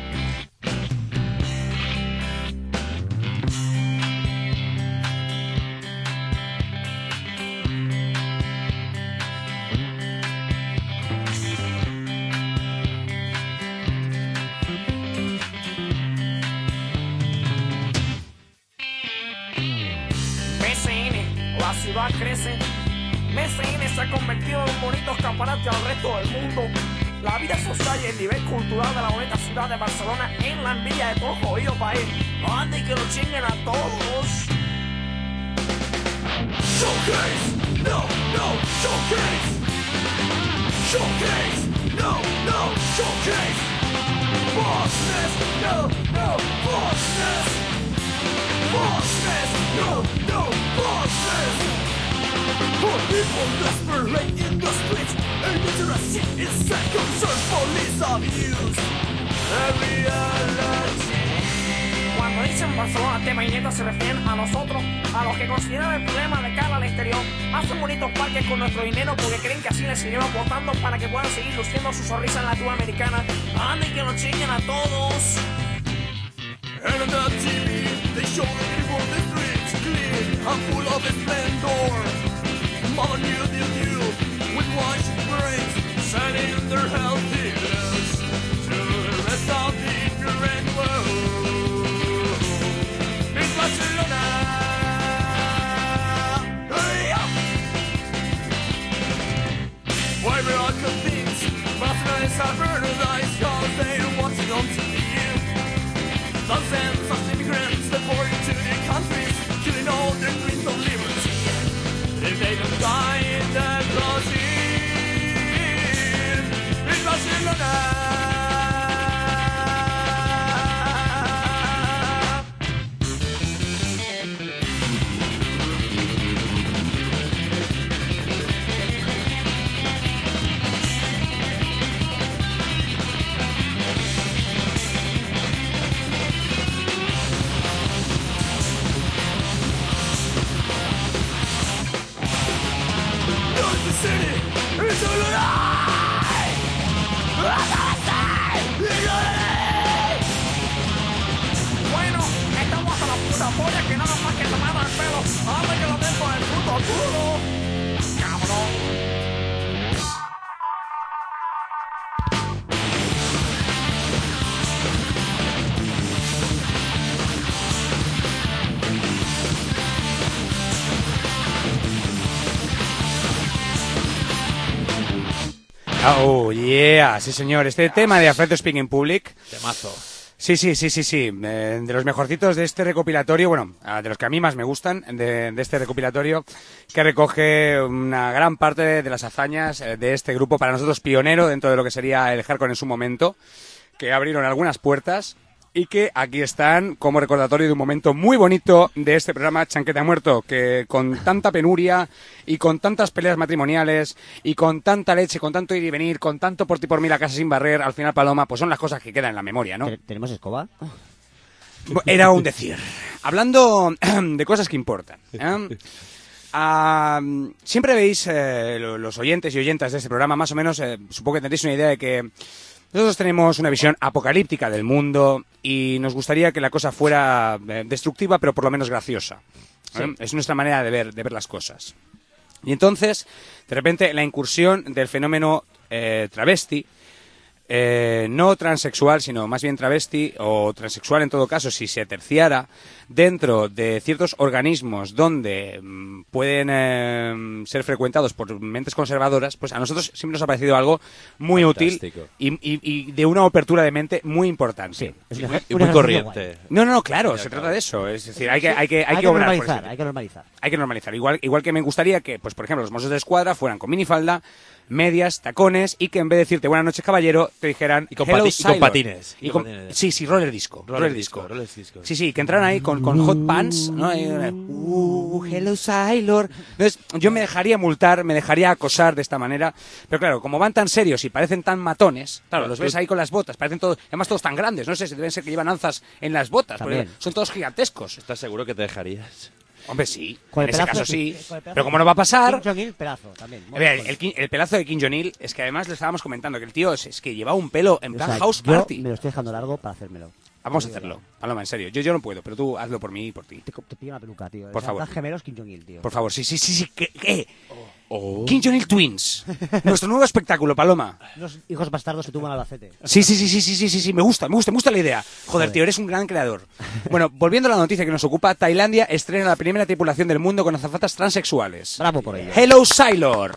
B C N, la ciudad crece. B C N se ha convertido en un bonito escaparate al resto del mundo. La vida social y el nivel cultural de la bonita ciudad de Barcelona en la envidia de todo jodido país. Anda y que lo chinguen a todos. Showcase, no, no, showcase. Showcase, no, no, showcase. Bossness, no, no, bossness. Bossness, no, no, bossness. For people desperate in the streets, illiteracy is a concern, police abuse. Cuando dicen Barcelona, tema y neta se refieren a nosotros, a los que consideran el problema de cara al exterior. Hacen bonitos parques con nuestro dinero porque creen que así les seguiremos votando para que puedan seguir luciendo su sonrisa en la latinoamericana. Anda y que nos chinguen a todos. And on the T V, they show the beautiful districts, clean and full of splendor. Mother new, new, new, with washed brains, setting their healthy lives to the rest of the ignorant world. In Barcelona, hey, why we are convinced Barcelona is a paradise, cause they're watching on T V. Thousands of immigrants deported to their countries, killing all their dreams of liberty. If they don't die in the closet, in Barcelona. Bueno, estamos hasta la puta polla que nada más que tomar el pelo. Hazme que lo meto en el puto culo. Cabrón. Oh, yeah, sí señor, este tema de Afraid to Speak in Public. Temazo. Sí, sí, sí, sí, sí, eh, de los mejorcitos de este recopilatorio, bueno, de los que a mí más me gustan, de, de este recopilatorio, que recoge una gran parte de, de las hazañas de este grupo, para nosotros pionero dentro de lo que sería el hardcore en su momento, que abrieron algunas puertas y que aquí están como recordatorio de un momento muy bonito de este programa Chanquete ha muerto, que con tanta penuria y con tantas peleas matrimoniales y con tanta leche, con tanto ir y venir, con tanto por ti por mí la casa sin barrer, al final Paloma, pues son las cosas que quedan en la memoria, ¿no? ¿Tenemos escoba? Era un decir. Hablando de cosas que importan, ¿eh? Ah, siempre veis, eh, los oyentes y oyentas de este programa, más o menos, eh, supongo que tendréis una idea de que nosotros tenemos una visión apocalíptica del mundo y nos gustaría que la cosa fuera eh, destructiva, pero por lo menos graciosa. ¿eh? Sí. Es nuestra manera de ver, de ver las cosas. Y entonces, de repente, la incursión del fenómeno eh, travesti, eh, no transexual, sino más bien travesti, o transexual en todo caso, si se terciara, dentro de ciertos organismos donde mmm, pueden eh, ser frecuentados por mentes conservadoras, pues a nosotros siempre nos ha parecido algo muy Fantástico. útil y, y, y de una apertura de mente muy importante. Sí, es y una, muy, y una muy corriente. No, no, no, claro, Ya, se claro. trata de eso. Es decir, hay que, hay que, hay hay que que obrar por normalizar, ese- hay que normalizar. hay que normalizar. Igual, igual que me gustaría que, pues por ejemplo, los mozos de escuadra fueran con minifalda, medias, tacones, y que en vez de decirte buenas noches, caballero, te dijeran Y con "Hello, pati- y con Sailor". patines. Y Y con- con patines. sí, sí, roller disco. Roller Roller, disco, disco. roller disco. Sí, sí, que entraran ahí con, con hot pants, ¿no? Y, uh, hello, Sailor. Entonces, yo me dejaría multar, me dejaría acosar de esta manera. Pero claro, como van tan serios y parecen tan matones, claro, los ves ahí con las botas, parecen todos, además todos tan grandes, no sé si deben ser que llevan anzas en las botas, porque También. son todos gigantescos. ¿Estás seguro que te dejarías? Hombre, sí. Con el en ese pelazo, caso sí. con el pelazo. Pero como no va a pasar... Kim Jong-il, pelazo, también. A ver, el, el, el pelazo de Kim Jong-il es que además le estábamos comentando que el tío es, es que llevaba un pelo en plan O sea, house yo party. me lo estoy dejando largo para hacérmelo. Vamos a hacerlo. Paloma, en serio. Yo, yo no puedo, pero tú hazlo por mí y por ti. Te, te pillo una peluca, tío. Por O sea, favor. están gemelos Kim Jong-il, tío. Por favor, sí, sí, sí, sí. ¿Qué? qué? Oh. Kim Jong-il Twins. Nuestro nuevo espectáculo, Paloma. Los hijos bastardos se tuman al Albacete. Sí, sí, sí, sí, sí, sí, sí, sí, me gusta, me gusta, me gusta la idea. Joder, Joder. tío, eres un gran creador. Bueno, volviendo a la noticia que nos ocupa, Tailandia estrena la primera tripulación del mundo con azafatas transexuales. Bravo por ello. Hello, Sailor.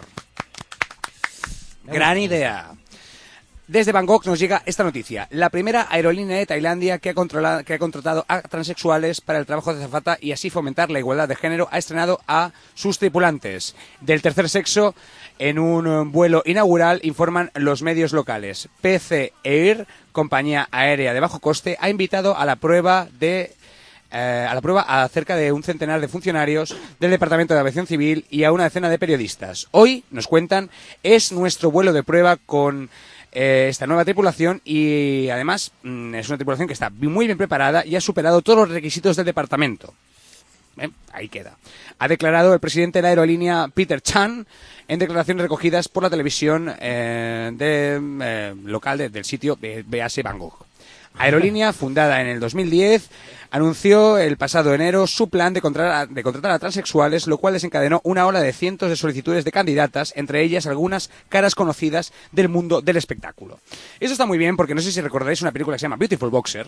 Gran idea. Desde Bangkok nos llega esta noticia. La primera aerolínea de Tailandia que ha, controlado, que ha contratado a transexuales para el trabajo de azafata y así fomentar la igualdad de género ha estrenado a sus tripulantes del tercer sexo en un vuelo inaugural, informan los medios locales. P C Air, compañía aérea de bajo coste, ha invitado a la prueba de... Eh, a la prueba a cerca de un centenar de funcionarios del Departamento de Aviación Civil y a una decena de periodistas. Hoy, nos cuentan, es nuestro vuelo de prueba con eh, esta nueva tripulación y además mm, es una tripulación que está muy bien preparada y ha superado todos los requisitos del departamento. ¿Eh? Ahí queda. Ha declarado el presidente de la aerolínea, Peter Chan, en declaraciones recogidas por la televisión eh, de, eh, local de, del sitio B A S Bangkok. Aerolínea, fundada en el dos mil diez, anunció el pasado enero su plan de contratar, de contratar a transexuales, lo cual desencadenó una ola de cientos de solicitudes de candidatas, entre ellas algunas caras conocidas del mundo del espectáculo. Eso está muy bien porque no sé si recordaréis una película que se llama Beautiful Boxer,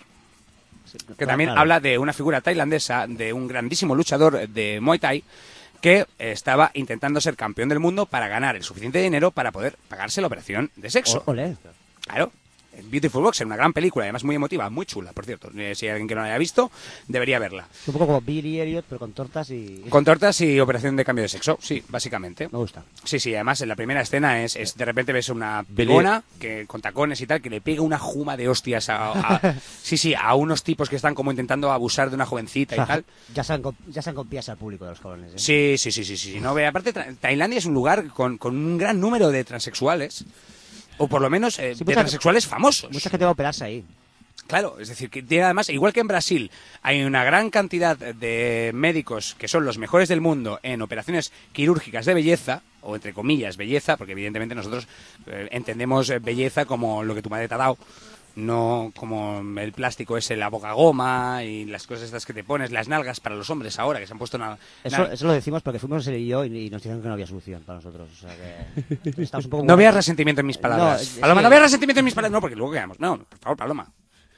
que también claro. habla de una figura tailandesa, de un grandísimo luchador de Muay Thai, que estaba intentando ser campeón del mundo para ganar el suficiente dinero para poder pagarse la operación de sexo. O- Olé. Claro. Beautiful Boxer, una gran película, además muy emotiva, muy chula, por cierto. Eh, si hay alguien que no la haya visto, debería verla. Un poco como Billy Elliot, pero con tortas y... Con tortas y operación de cambio de sexo, sí, básicamente. Me gusta. Sí, sí, además en la primera escena es, es de repente ves una pegona que con tacones y tal, que le pega una juma de hostias a, a- sí, sí, a unos tipos que están como intentando abusar de una jovencita y tal. Ya saben, con- ya saben con pies al público de los cabrones, ¿eh? Sí, sí, sí, sí, sí. No, ve, aparte, Tra- Tailandia es un lugar con, con un gran número de transexuales, o por lo menos eh, Sí, de mucha- transexuales famosos. Mucha gente va a operarse ahí. Claro, es decir, que tiene además, igual que en Brasil, hay una gran cantidad de médicos que son los mejores del mundo en operaciones quirúrgicas de belleza, o entre comillas, belleza, porque evidentemente nosotros eh, entendemos eh, belleza como lo que tu madre te ha dado, no como el plástico ese, la boca goma y las cosas estas que te pones, las nalgas para los hombres ahora, que se han puesto una... Eso, una- eso lo decimos porque fuimos él y yo y, y nos dijeron que no había solución para nosotros. O sea que estamos un poco... No veas resentimiento en mis palabras. No, es Paloma, que- no veas resentimiento en mis palabras. No, porque luego quedamos. No, por favor, Paloma.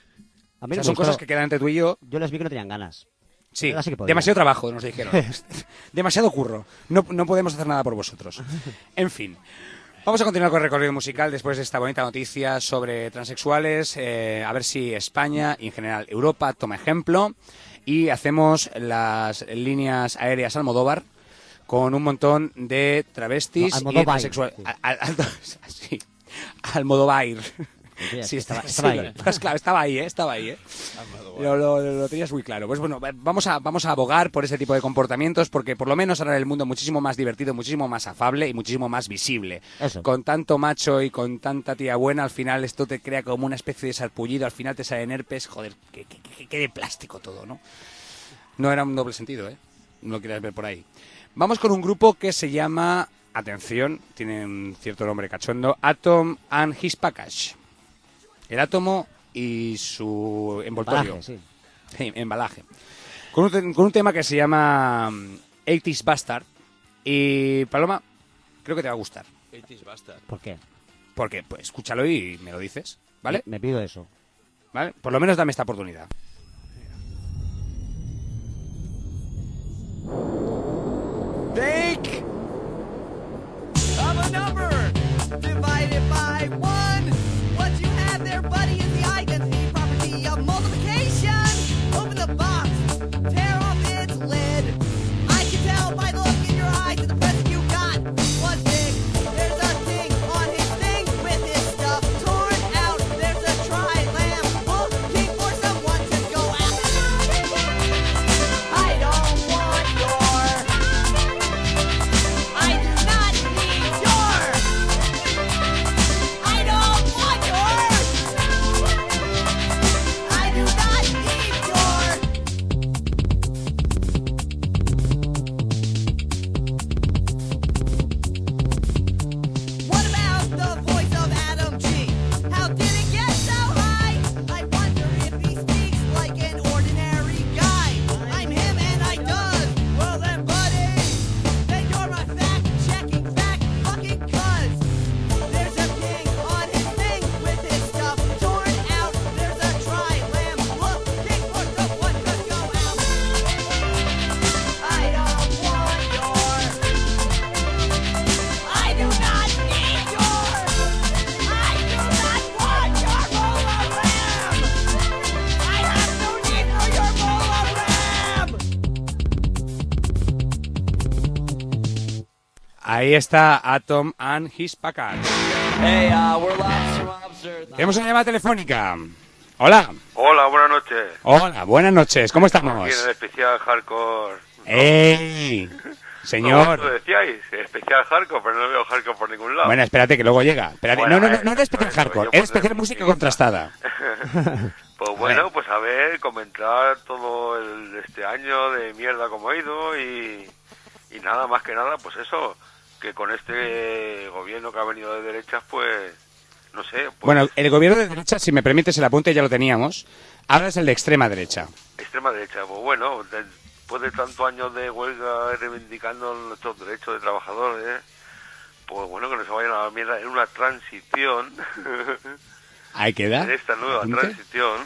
A O mí sea, no me son gustó. cosas que quedan entre tú y yo. Yo les vi que no tenían ganas. Sí, Ahora sí que podía. demasiado trabajo, nos dijeron. Demasiado curro. No, no podemos hacer nada por vosotros. En fin. Vamos a continuar con el recorrido musical después de esta bonita noticia sobre transexuales. Eh, a ver si España y en general Europa toma ejemplo. Y hacemos las líneas aéreas Almodóvar con un montón de travestis No, y Almodóvar, transexuales. sí. Al, al, al- sí. Almodóvar. Sí, Sí, estaba- está- estaba sí, ahí. pues claro, estaba ahí, ¿eh? Estaba ahí, ¿eh? Lo, lo- lo tenías muy claro. Pues bueno, vamos a, vamos a abogar por ese tipo de comportamientos porque por lo menos hará el mundo muchísimo más divertido, muchísimo más afable y muchísimo más visible. Eso. Con tanto macho y con tanta tía buena, al final esto te crea como una especie de sarpullido, al final te salen herpes, joder, que, que, que, que de plástico todo, ¿no? No era un doble sentido, ¿eh? No lo quieras ver por ahí. Vamos con un grupo que se llama, atención, tiene un cierto nombre cachondo, Atom and His Package. El átomo y su envoltorio. Embalaje, sí. Sí, embalaje. Con un, te- con un tema que se llama mm, eighties Bastard. Y, Paloma, creo que te va a gustar. eighties Bastard. ¿Por qué? Porque, pues, escúchalo y me lo dices, ¿vale? Me, me pido eso. ¿Vale? Por lo menos dame esta oportunidad. Think of a number divided by one. What you have there, buddy, is the identity property of multiplication. Open the box, tear off its lid. I can tell by the look in your eyes that the present you got was big. There's a thing on his thing with his stuff torn out. There's a tri-lamb looking for someone to Ahí está Atom and his Packard. Hey, uh, we're Lobster Lobster. Tenemos una llamada telefónica. Hola. Hola, buenas noches. Hola, buenas noches. ¿Cómo estamos? Aquí en el especial hardcore. ¡Ey! Señor. ¿Cómo lo decíais? Especial hardcore, pero no veo hardcore por ningún lado. Bueno, espérate que luego llega. Espérate. Bueno, no, no, no, eh, no es especial bueno, hardcore, yo es puedo especial hacer música música. contrastada. Pues bueno, pues a ver, comentar todo el, este año de mierda como ha ido y, y nada, más que nada, pues eso, que con este gobierno que ha venido de derechas, pues, no sé. Pues, Bueno, el gobierno de derecha, si me permites el apunte, ya lo teníamos. Ahora es el de extrema derecha. extrema derecha, pues bueno, después de tantos años de huelga reivindicando nuestros derechos de trabajadores, pues bueno, que no se vayan a la mierda en una transición. Ahí queda. En esta nueva ¿Apunte? transición.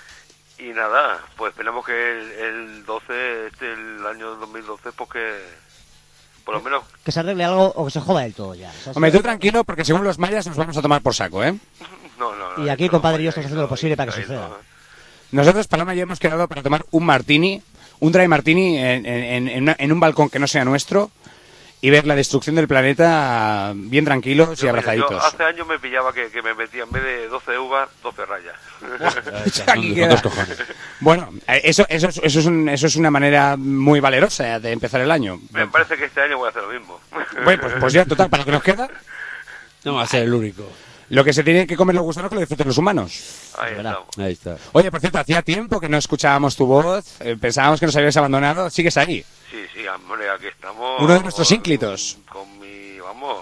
Y nada, pues esperamos que el, el doce, este, el año dos mil doce, pues que por lo menos... Que se arregle algo o que se joda del todo ya. ¿Sabes? Hombre, tú tranquilo, porque según los mayas nos vamos a tomar por saco, ¿eh? No, no, no. Y aquí, compadre, y yo estamos haciendo lo posible para que ahí suceda. no. Nosotros, Paloma y yo, hemos quedado para tomar un martini, un dry martini en, en, en, una- en un balcón que no sea nuestro y ver la destrucción del planeta bien tranquilos y Yo, mira, abrazaditos. yo hace años me pillaba que, que me metía en vez de doce uvas, doce rayas. Aquí queda. Bueno, eh, eso, eso, es- eso, es un- eso es una manera muy valerosa de empezar el año. Me parece que este año voy a hacer lo mismo. Bueno, pues, pues ya, total, para lo que nos queda, No va a ser el único. lo que se tiene que comer los gusanos que lo disfruten los humanos. Ahí estamos. Ahí está. Oye, por cierto, hacía tiempo que no escuchábamos tu voz, eh, pensábamos que nos habías abandonado, sigues ahí. Sí, sí, hombre, aquí estamos. Uno de nuestros ínclitos. Con mi, vamos,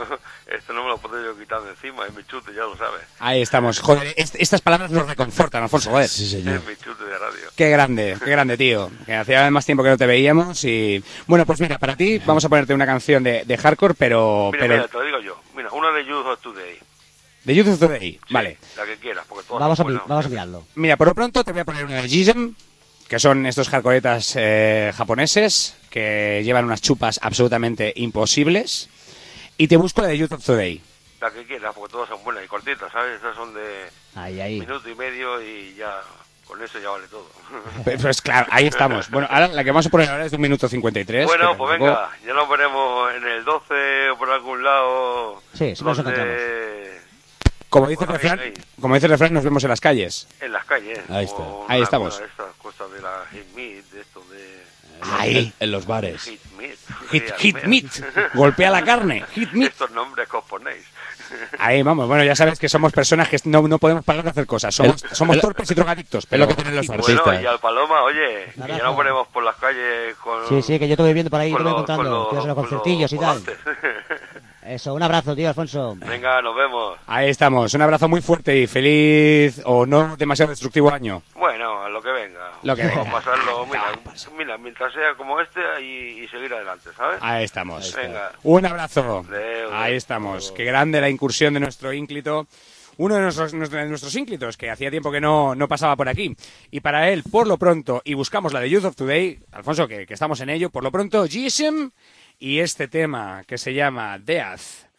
esto no me lo puedo yo quitar de encima, es mi chute, ya lo sabes. Ahí estamos. Joder, est- estas palabras nos reconfortan, Alfonso, joder. Sí, señor. Es mi chute de radio. Qué grande, qué grande, tío. Que hacía más tiempo que no te veíamos y... Bueno, pues mira, para ti vamos a ponerte una canción de, de hardcore, pero... Mira, pero mira, te lo digo yo. Mira, una de Youth of Today. de YouTube Today, vale. La que quieras, porque todas Vamos a, son mi- buenas. vamos a mirarlo. Mira, por lo pronto te voy a poner una de Jism, que son estos hardcoretas eh, japoneses que llevan unas chupas absolutamente imposibles. Y te busco la de YouTube Today. La que quieras, porque todas son buenas y cortitas, ¿sabes? Esas son de Ahí, ahí. minuto y medio y ya, con eso ya vale todo. Pues, pues claro, ahí estamos. Bueno, ahora la que vamos a poner ahora es de un minuto cincuenta y tres. Bueno, que pues tampoco- venga, ya nos veremos en el doce o por algún lado. Sí, sí nos donde- Como dice el Bueno, refrán, ahí, como dice el refrán, nos vemos en las calles. En las calles. Ahí está. o Ahí una- estamos. una de estas cosas de la hit meat, de esto de... Ahí. En los bares. Hit meat. Hit, real hit meat. Golpea la carne. Hit meat. Estos nombres que os ponéis. Ahí vamos. Bueno, ya sabes que somos personas que no, no podemos parar de hacer cosas. Somos, El- somos el- torpes y drogadictos. Es Pero lo que tienen los Bueno, artistas. y al Paloma, oye, que ya Abrazo. nos veremos por las calles con... Sí, sí, que yo te voy viendo por ahí, te con voy los- encontrando. con los- Te vas a los con los concertillos y tal. volantes. Eso, un abrazo, tío, Alfonso. Venga, nos vemos. ahí estamos. Un abrazo muy fuerte y feliz o no demasiado destructivo año. Bueno, a lo que venga. Lo que Vamos venga. a pasarlo, mira, mira, mientras sea como este y, y seguir adelante, ¿sabes? Ahí estamos. Venga. Un abrazo. Adeu, Ahí adeu. estamos. Qué grande la incursión de nuestro ínclito. Uno de nuestros, nuestro- de nuestros ínclitos, que hacía tiempo que no, no pasaba por aquí. Y para él, por lo pronto, y buscamos la de Youth of Today, Alfonso, que, que estamos en ello, por lo pronto, Gism y este tema que se llama Death,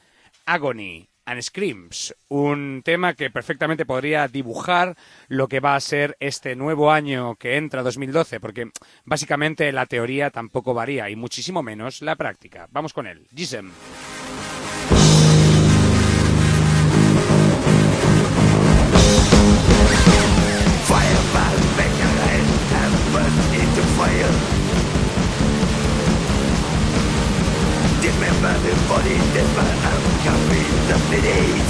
Agony and Screams. Un tema que perfectamente podría dibujar lo que va a ser este nuevo año que entra dos mil doce, porque básicamente la teoría tampoco varía, y muchísimo menos la práctica. Vamos con él. Gism. Fireman, make your life and burn into fire. Dismember the body, dismember and complete the cities.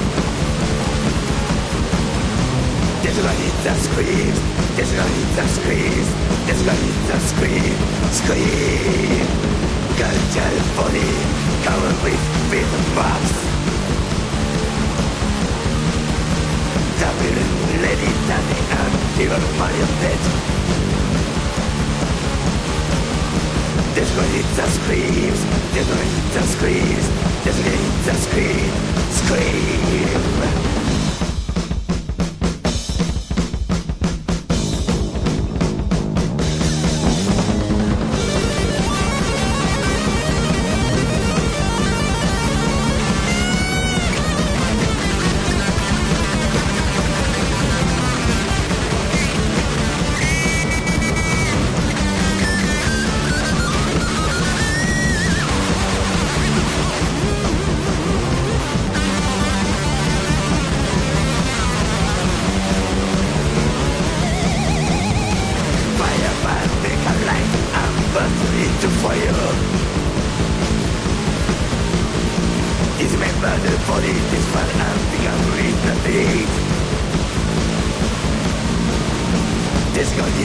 Discredit the screams, discredit the screams, discredit the scream, scream. Culture body, covered with bit box. Let it nothing and even marionette. Discredit the screams, discredit the screams, discredit the scream, scream.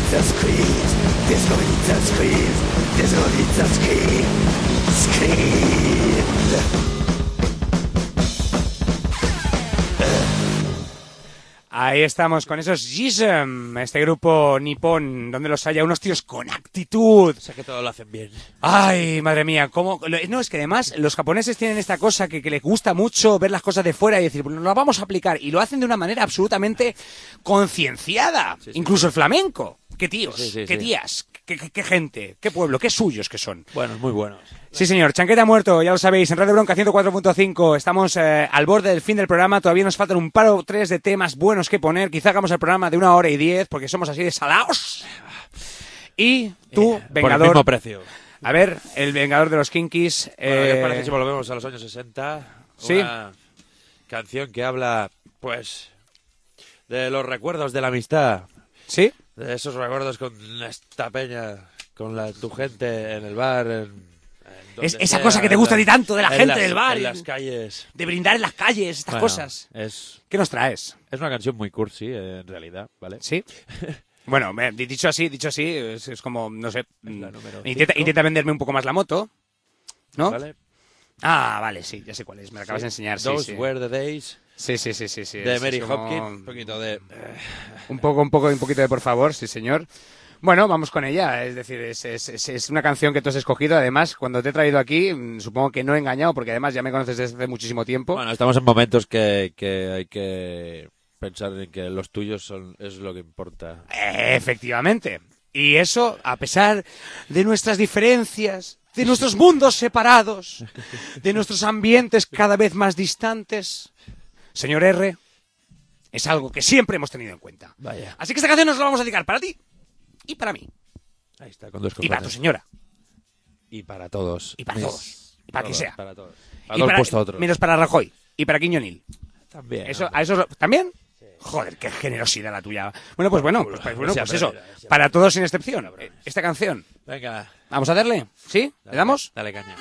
Disco Squeeze, Disco Squeeze, Disco Squeeze, Squeeze. Ahí estamos con esos Jism, este grupo nipón, donde los haya unos tíos con actitud. O sea que todo lo hacen bien. Ay, madre mía, cómo... No, es que además los japoneses tienen esta cosa que, que les gusta mucho ver las cosas de fuera y decir, bueno, nos vamos a aplicar. Y lo hacen de una manera absolutamente concienciada. Sí, sí, Incluso sí. el flamenco. Qué tíos, sí, sí, qué sí. tías, qué, qué, qué gente, qué pueblo, qué suyos que son. Buenos, muy buenos. Sí, señor. Chanquete ha muerto, ya lo sabéis, en Radio Bronca ciento cuatro punto cinco. Estamos eh, al borde del fin del programa. Todavía nos faltan un par o tres de temas buenos que poner. Quizá hagamos el programa de una hora y diez, porque somos así de salados. Y tú, eh, Vengador... Por el mismo precio. A ver, el Vengador de los Kinkis... Bueno, eh... ¿qué parece si volvemos a los años sesenta? Sí. Una canción que habla, pues, de los recuerdos de la amistad. ¿Sí? De esos recuerdos con esta peña, con la, tu gente en el bar... En, Es esa sea, cosa que te gusta a ti tanto de la gente las, del bar. En las calles. De brindar en las calles, estas bueno, cosas. Es, ¿Qué nos traes? Es una canción muy cursi, en realidad, ¿vale? Sí. Bueno, dicho así, dicho así, es, es como, no sé, intenta, intenta venderme un poco más la moto, ¿no? Vale. Ah, vale, sí, ya sé cuál es, me la acabas sí. de enseñar. Those sí, sí. were the days. Sí, sí, sí, sí, sí. De es, Mary es como... Hopkins, un poquito de... Un poco, un poco, un poquito de por favor, sí, señor. Bueno, vamos con ella, es decir, es, es, es una canción que tú has escogido, además, cuando te he traído aquí, supongo que no he engañado, porque además ya me conoces desde hace muchísimo tiempo. Bueno, estamos en momentos que, que hay que pensar en que los tuyos son es lo que importa. Efectivamente, y eso, a pesar de nuestras diferencias, de nuestros mundos separados, de nuestros ambientes cada vez más distantes, señor R, es algo que siempre hemos tenido en cuenta. Vaya. Así que esta canción nos la vamos a dedicar para ti. Y para mí. Ahí está, con dos y para tu señora. Y para todos. Y para Mis... todos. Y para quien sea. Para todos. Para y para, otros. Menos para Rajoy. Y para Quiñonil. También. Eso, ¿A eso también? Sí. Joder, qué generosidad la tuya. Bueno, pues bueno, pues, pues, bueno, pues eso. Para todos sin excepción. Esta canción. Venga. ¿Vamos a darle? ¿Sí? Dale, ¿Le damos? Dale caña.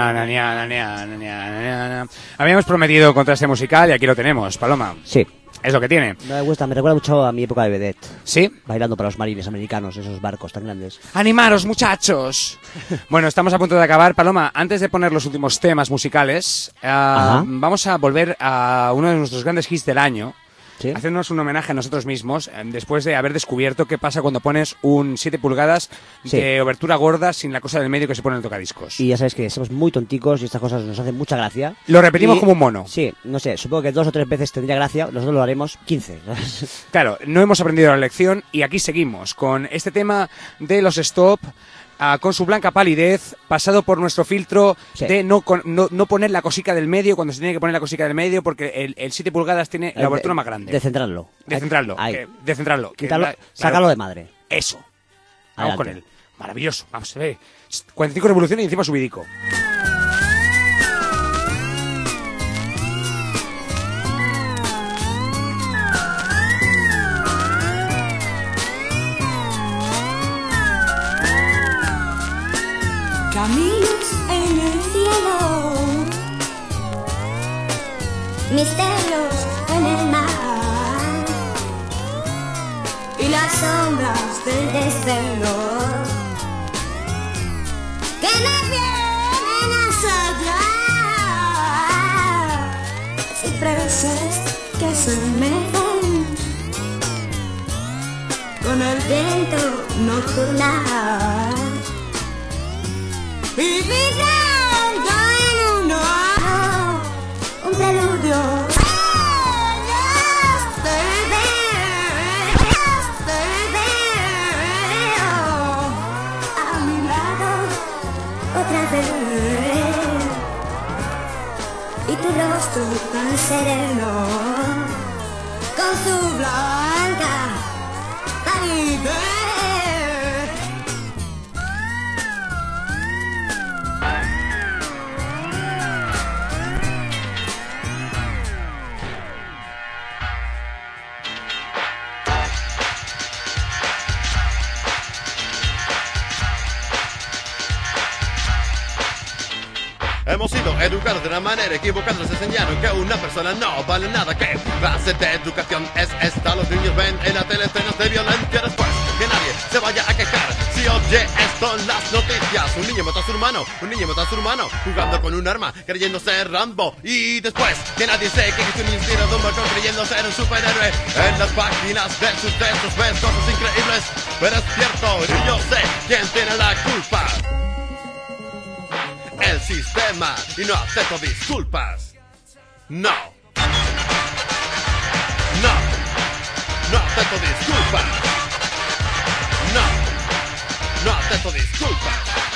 Niana, niana, niana, niana, niana. Habíamos prometido contraste musical y aquí lo tenemos, Paloma. Sí. Es lo que tiene. Me gusta, me recuerda mucho a mi época de vedette. ¿Sí? Bailando para los marines americanos, esos barcos tan grandes. ¡Animaros, muchachos! Bueno, estamos a punto de acabar. Paloma, antes de poner los últimos temas musicales, uh, vamos a volver a uno de nuestros grandes hits del año. ¿Sí? Hacernos un homenaje a nosotros mismos eh, después de haber descubierto qué pasa cuando pones un siete pulgadas sí. de obertura gorda sin la cosa del medio que se pone en el tocadiscos. Y ya sabes que somos muy tonticos y estas cosas nos hacen mucha gracia. Lo repetimos y, como un mono. Sí, no sé, supongo que dos o tres veces tendría gracia, nosotros lo haremos quince. Claro, no hemos aprendido la lección y aquí seguimos con este tema de los stop. Uh, con su blanca palidez, pasado por nuestro filtro sí. de no, con, no, no poner la cosica del medio cuando se tiene que poner la cosica del medio porque el, el siete pulgadas tiene la abertura más grande. Descentrarlo. Descentrarlo. Ahí. Descentrarlo. Quitarlo, que, sácalo de madre. Eso. Vamos Adelante. Con él. Maravilloso. Vamos a ver. cuarenta y cinco revoluciones y encima subidico. Caminos en el cielo, misterios en el mar y las sombras del desvelo que me vienen a saldar, cipreses que se mecen con el viento nocturnal. Y vibrando en uno, un preludio. Te veo, te veo a mi lado otra vez. Y tu rostro tan sereno, con su blanca palidez. Hemos sido educados de una manera equivocada, nos enseñaron que una persona no vale nada. ¿Qué clase de educación es esta? Los niños ven en la tele escenas de violencia después que nadie se vaya a quejar si oye esto en las noticias. Un niño mata a su hermano, un niño mata a su hermano jugando con un arma, creyéndose Rambo. Y después que nadie se queje que un niño tira de un balcón creyendo ser un superhéroe. En las páginas de sus textos ves cosas increíbles, pero es cierto, y yo sé quién tiene la culpa. El sistema, y no acepto disculpas. No. No. No acepto disculpas. No. No acepto disculpas.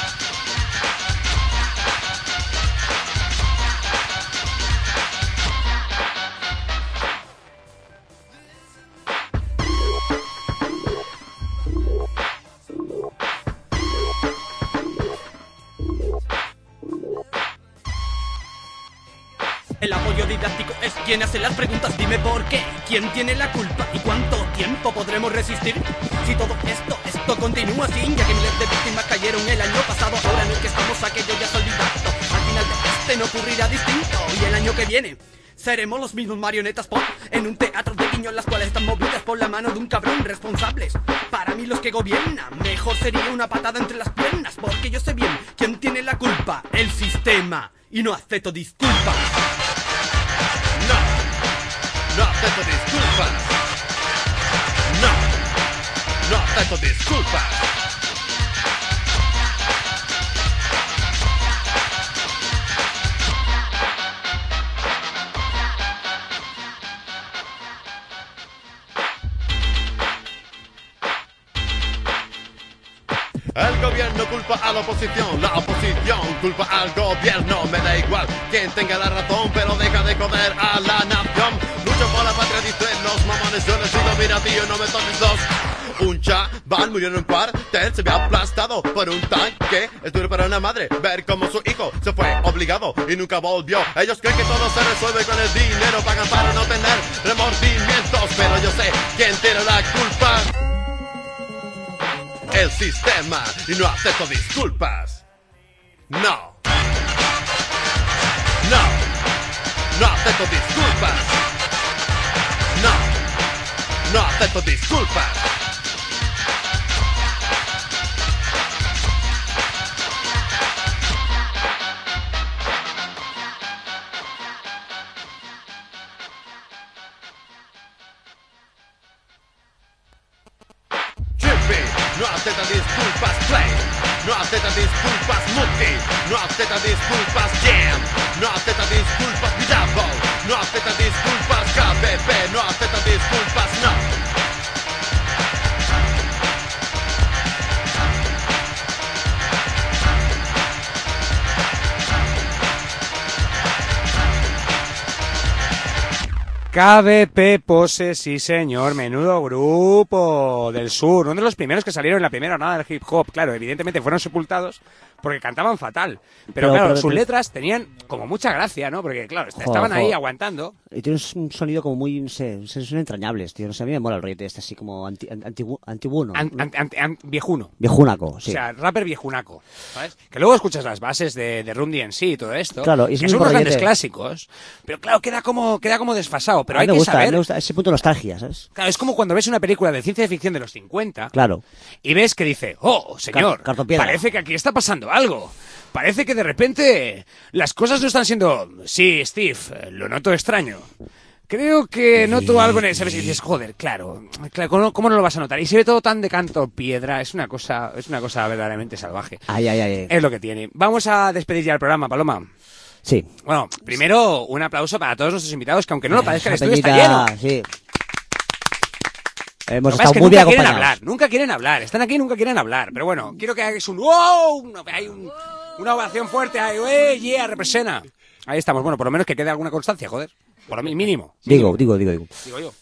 El apoyo didáctico es quien hace las preguntas. Dime por qué, quién tiene la culpa y cuánto tiempo podremos resistir. Si todo esto, esto continúa así, ya que miles de víctimas cayeron el año pasado. Ahora en el que estamos aquello ya se ha olvidado. Al final de este no ocurrirá distinto. Y el año que viene seremos los mismos marionetas pop en un teatro de niños, las cuales están movidas por la mano de un cabrón responsables. Para mí los que gobiernan, mejor sería una patada entre las piernas, porque yo sé bien quién tiene la culpa, el sistema, y no acepto disculpas. No, no acepto disculpas. No, no acepto disculpas. El gobierno culpa a la oposición, la oposición culpa al gobierno. Me da igual quien tenga la razón, pero deja de joder a la nación. Lucho por la patria, dicen los mamones. Yo les digo, mira tío, no me toques dos. Un chaval murió en un cuartel, se ve aplastado por un tanque. Es duro para una madre ver cómo su hijo se fue obligado y nunca volvió. Ellos creen que todo se resuelve con el dinero, pagan para no tener remordimientos, pero yo sé quién tiene la culpa. El sistema, y no acepto disculpas. No. No, no acepto disculpas. No, no acepto disculpas. Chippy, no acepta disculpas. Play, no acepta disculpas. Muti, no acepta disculpas. Jam, no acepta disculpas. Double, no acepta disculpas. K B P, no acepta disculpas. No. K B P Pose, sí señor, menudo grupo del sur, uno de los primeros que salieron en la primera nada del hip hop, claro, evidentemente fueron sepultados porque cantaban fatal, pero, Pero, claro, pero, sus pero- letras tenían como mucha gracia, ¿no? Porque claro, est- Joder, estaban ahí joder. aguantando. Y tiene un sonido como muy, no sé, son entrañables, tío. No sé, a mí me mola el rollete este así como anti, antigu- antiguno. An- an- an- an- viejuno. Viejunaco, sí. O sea, rapper viejunaco, ¿sabes? Que luego escuchas las bases de, de Run D M C y todo esto, Claro, y es que un son unos rollete. grandes clásicos, pero claro, queda como, queda como desfasado, pero a mí hay me que gusta, saber... me gusta ese punto de nostalgia, ¿sabes? Claro, es como cuando ves una película de ciencia ficción de los cincuenta Claro. y ves que dice, oh, señor, Car- cartopiedra. parece que aquí está pasando algo. Parece que de repente las cosas no están siendo... Sí, Steve, eh, lo noto extraño. Creo que noto algo en el... ¿Sabes? Y dices, joder, claro, claro, ¿cómo, cómo no lo vas a notar? Y se ve todo tan de canto piedra, es una cosa, es una cosa verdaderamente salvaje. Ay, ay, ay. Es lo que tiene. Vamos a despedir ya el programa, Paloma. Sí. Bueno, primero un aplauso para todos nuestros invitados, que aunque no lo parezca, el Esa estudio está peñita, lleno. sí. Hemos Lo que pasa estado es que muy bien nunca quieren acompañados. hablar, nunca quieren hablar. Están aquí y nunca quieren hablar. Pero bueno, quiero que hagáis un wow, una- hay un- una ovación fuerte. Ahí, ¡eh, yeah, representa! Ahí estamos. Bueno, por lo menos que quede alguna constancia, joder. Por lo mi- mínimo. Digo, digo, digo, digo. Digo yo.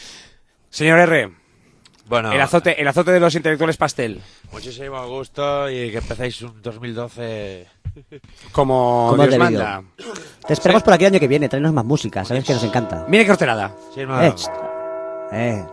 Señor R, Bueno, el azote, el azote de los intelectuales pastel. muchísimo gusto y que empecéis un dos mil doce Como, Como Dios debido. manda. Te esperamos por aquí el año que viene, traernos más música, sabes que nos encanta. Mire qué horterada. Eh, ch- eh.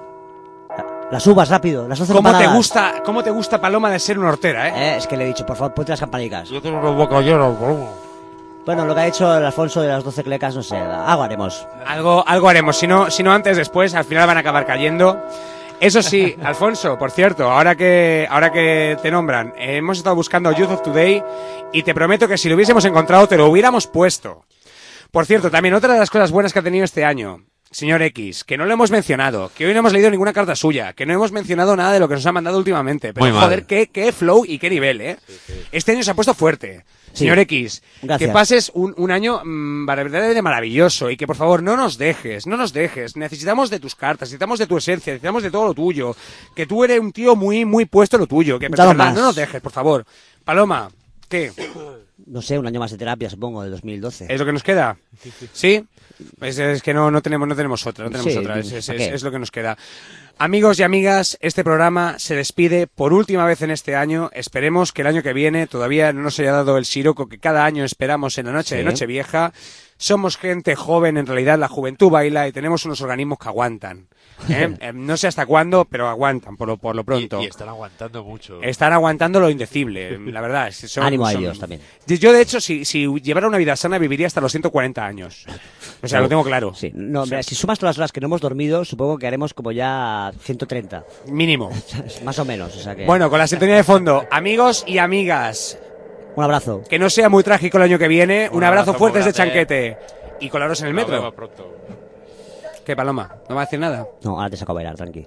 Las uvas, rápido, las once ¿Cómo te campanadas. gusta, cómo te gusta Paloma de ser una hortera, eh? Eh, es que le he dicho, por favor, ponte las campanicas. Yo tengo una boca llena, Bueno, lo que ha hecho el Alfonso de las doce clecas, no sé, algo haremos. Algo, algo haremos, si no, si no antes, después, al final van a acabar cayendo. Eso sí, Alfonso, por cierto, ahora que, ahora que te nombran, eh, hemos estado buscando Youth of Today y te prometo que si lo hubiésemos encontrado te lo hubiéramos puesto. Por cierto, también otra de las cosas buenas que ha tenido este año, señor X, que no lo hemos mencionado, que hoy no hemos leído ninguna carta suya, que no hemos mencionado nada de lo que nos ha mandado últimamente, pero Muy mal. joder, qué, qué flow y qué nivel, ¿eh? Este año se ha puesto fuerte. Sí. Señor X, Gracias. que pases un, un año mm, verdaderamente maravilloso y que por favor no nos dejes, no nos dejes. Necesitamos de tus cartas, necesitamos de tu esencia, necesitamos de todo lo tuyo. Que tú eres un tío muy, muy puesto en lo tuyo. Que de Dalo verdad, más. no nos dejes, por favor. Paloma, ¿qué? No sé, un año más de terapia, supongo, de dos mil doce. ¿Es lo que nos queda? ¿Sí? Es, es que no, no tenemos, no tenemos otra, no tenemos Sí, otra. Es, es- ¿para es- qué? es lo que nos queda. Amigos y amigas, este programa se despide por última vez en este año. Esperemos que el año que viene todavía no nos haya dado el siroco que cada año esperamos en la noche de Sí. Nochevieja. Somos gente joven, en realidad la juventud baila y tenemos unos organismos que aguantan. ¿eh? Eh, no sé hasta cuándo, pero aguantan por lo, por lo pronto. Y, y están aguantando mucho. Están aguantando lo indecible, la verdad. es que son- Ánimo a son- ellos también. Yo, de hecho, si, si llevara una vida sana, viviría hasta los ciento cuarenta años. O sea, lo tengo claro. Sí, no, mira, si sumas todas las horas que no hemos dormido, supongo que haremos como ya ciento treinta. Mínimo. Más o menos, o sea que... Bueno, con la sintonía de fondo, amigos y amigas, Un abrazo. que no sea muy trágico el año que viene. Un, Un abrazo, abrazo fuerte muy desde grande. Chanquete. Y colaros en el Nos metro. vemos pronto. ¿Qué, Paloma? ¿No va a decir nada? No, ahora te saco a bailar, tranqui.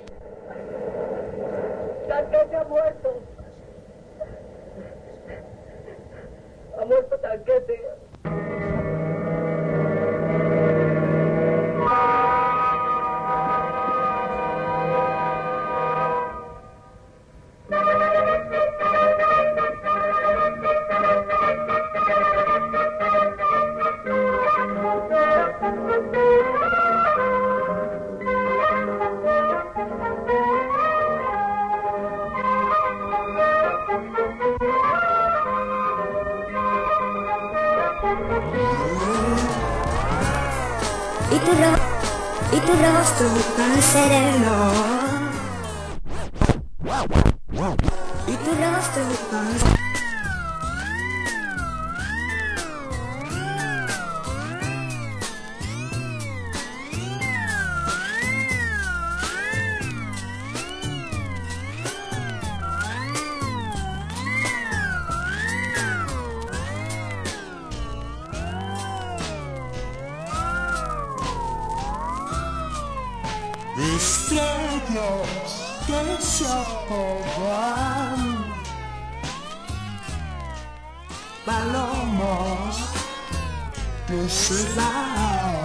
Tanquete ha muerto. Ha muerto Tanquete. Y tu, ro y tu rostro tan sereno. Y tu rostro tan estrellas que se ahogan, palomas que se van.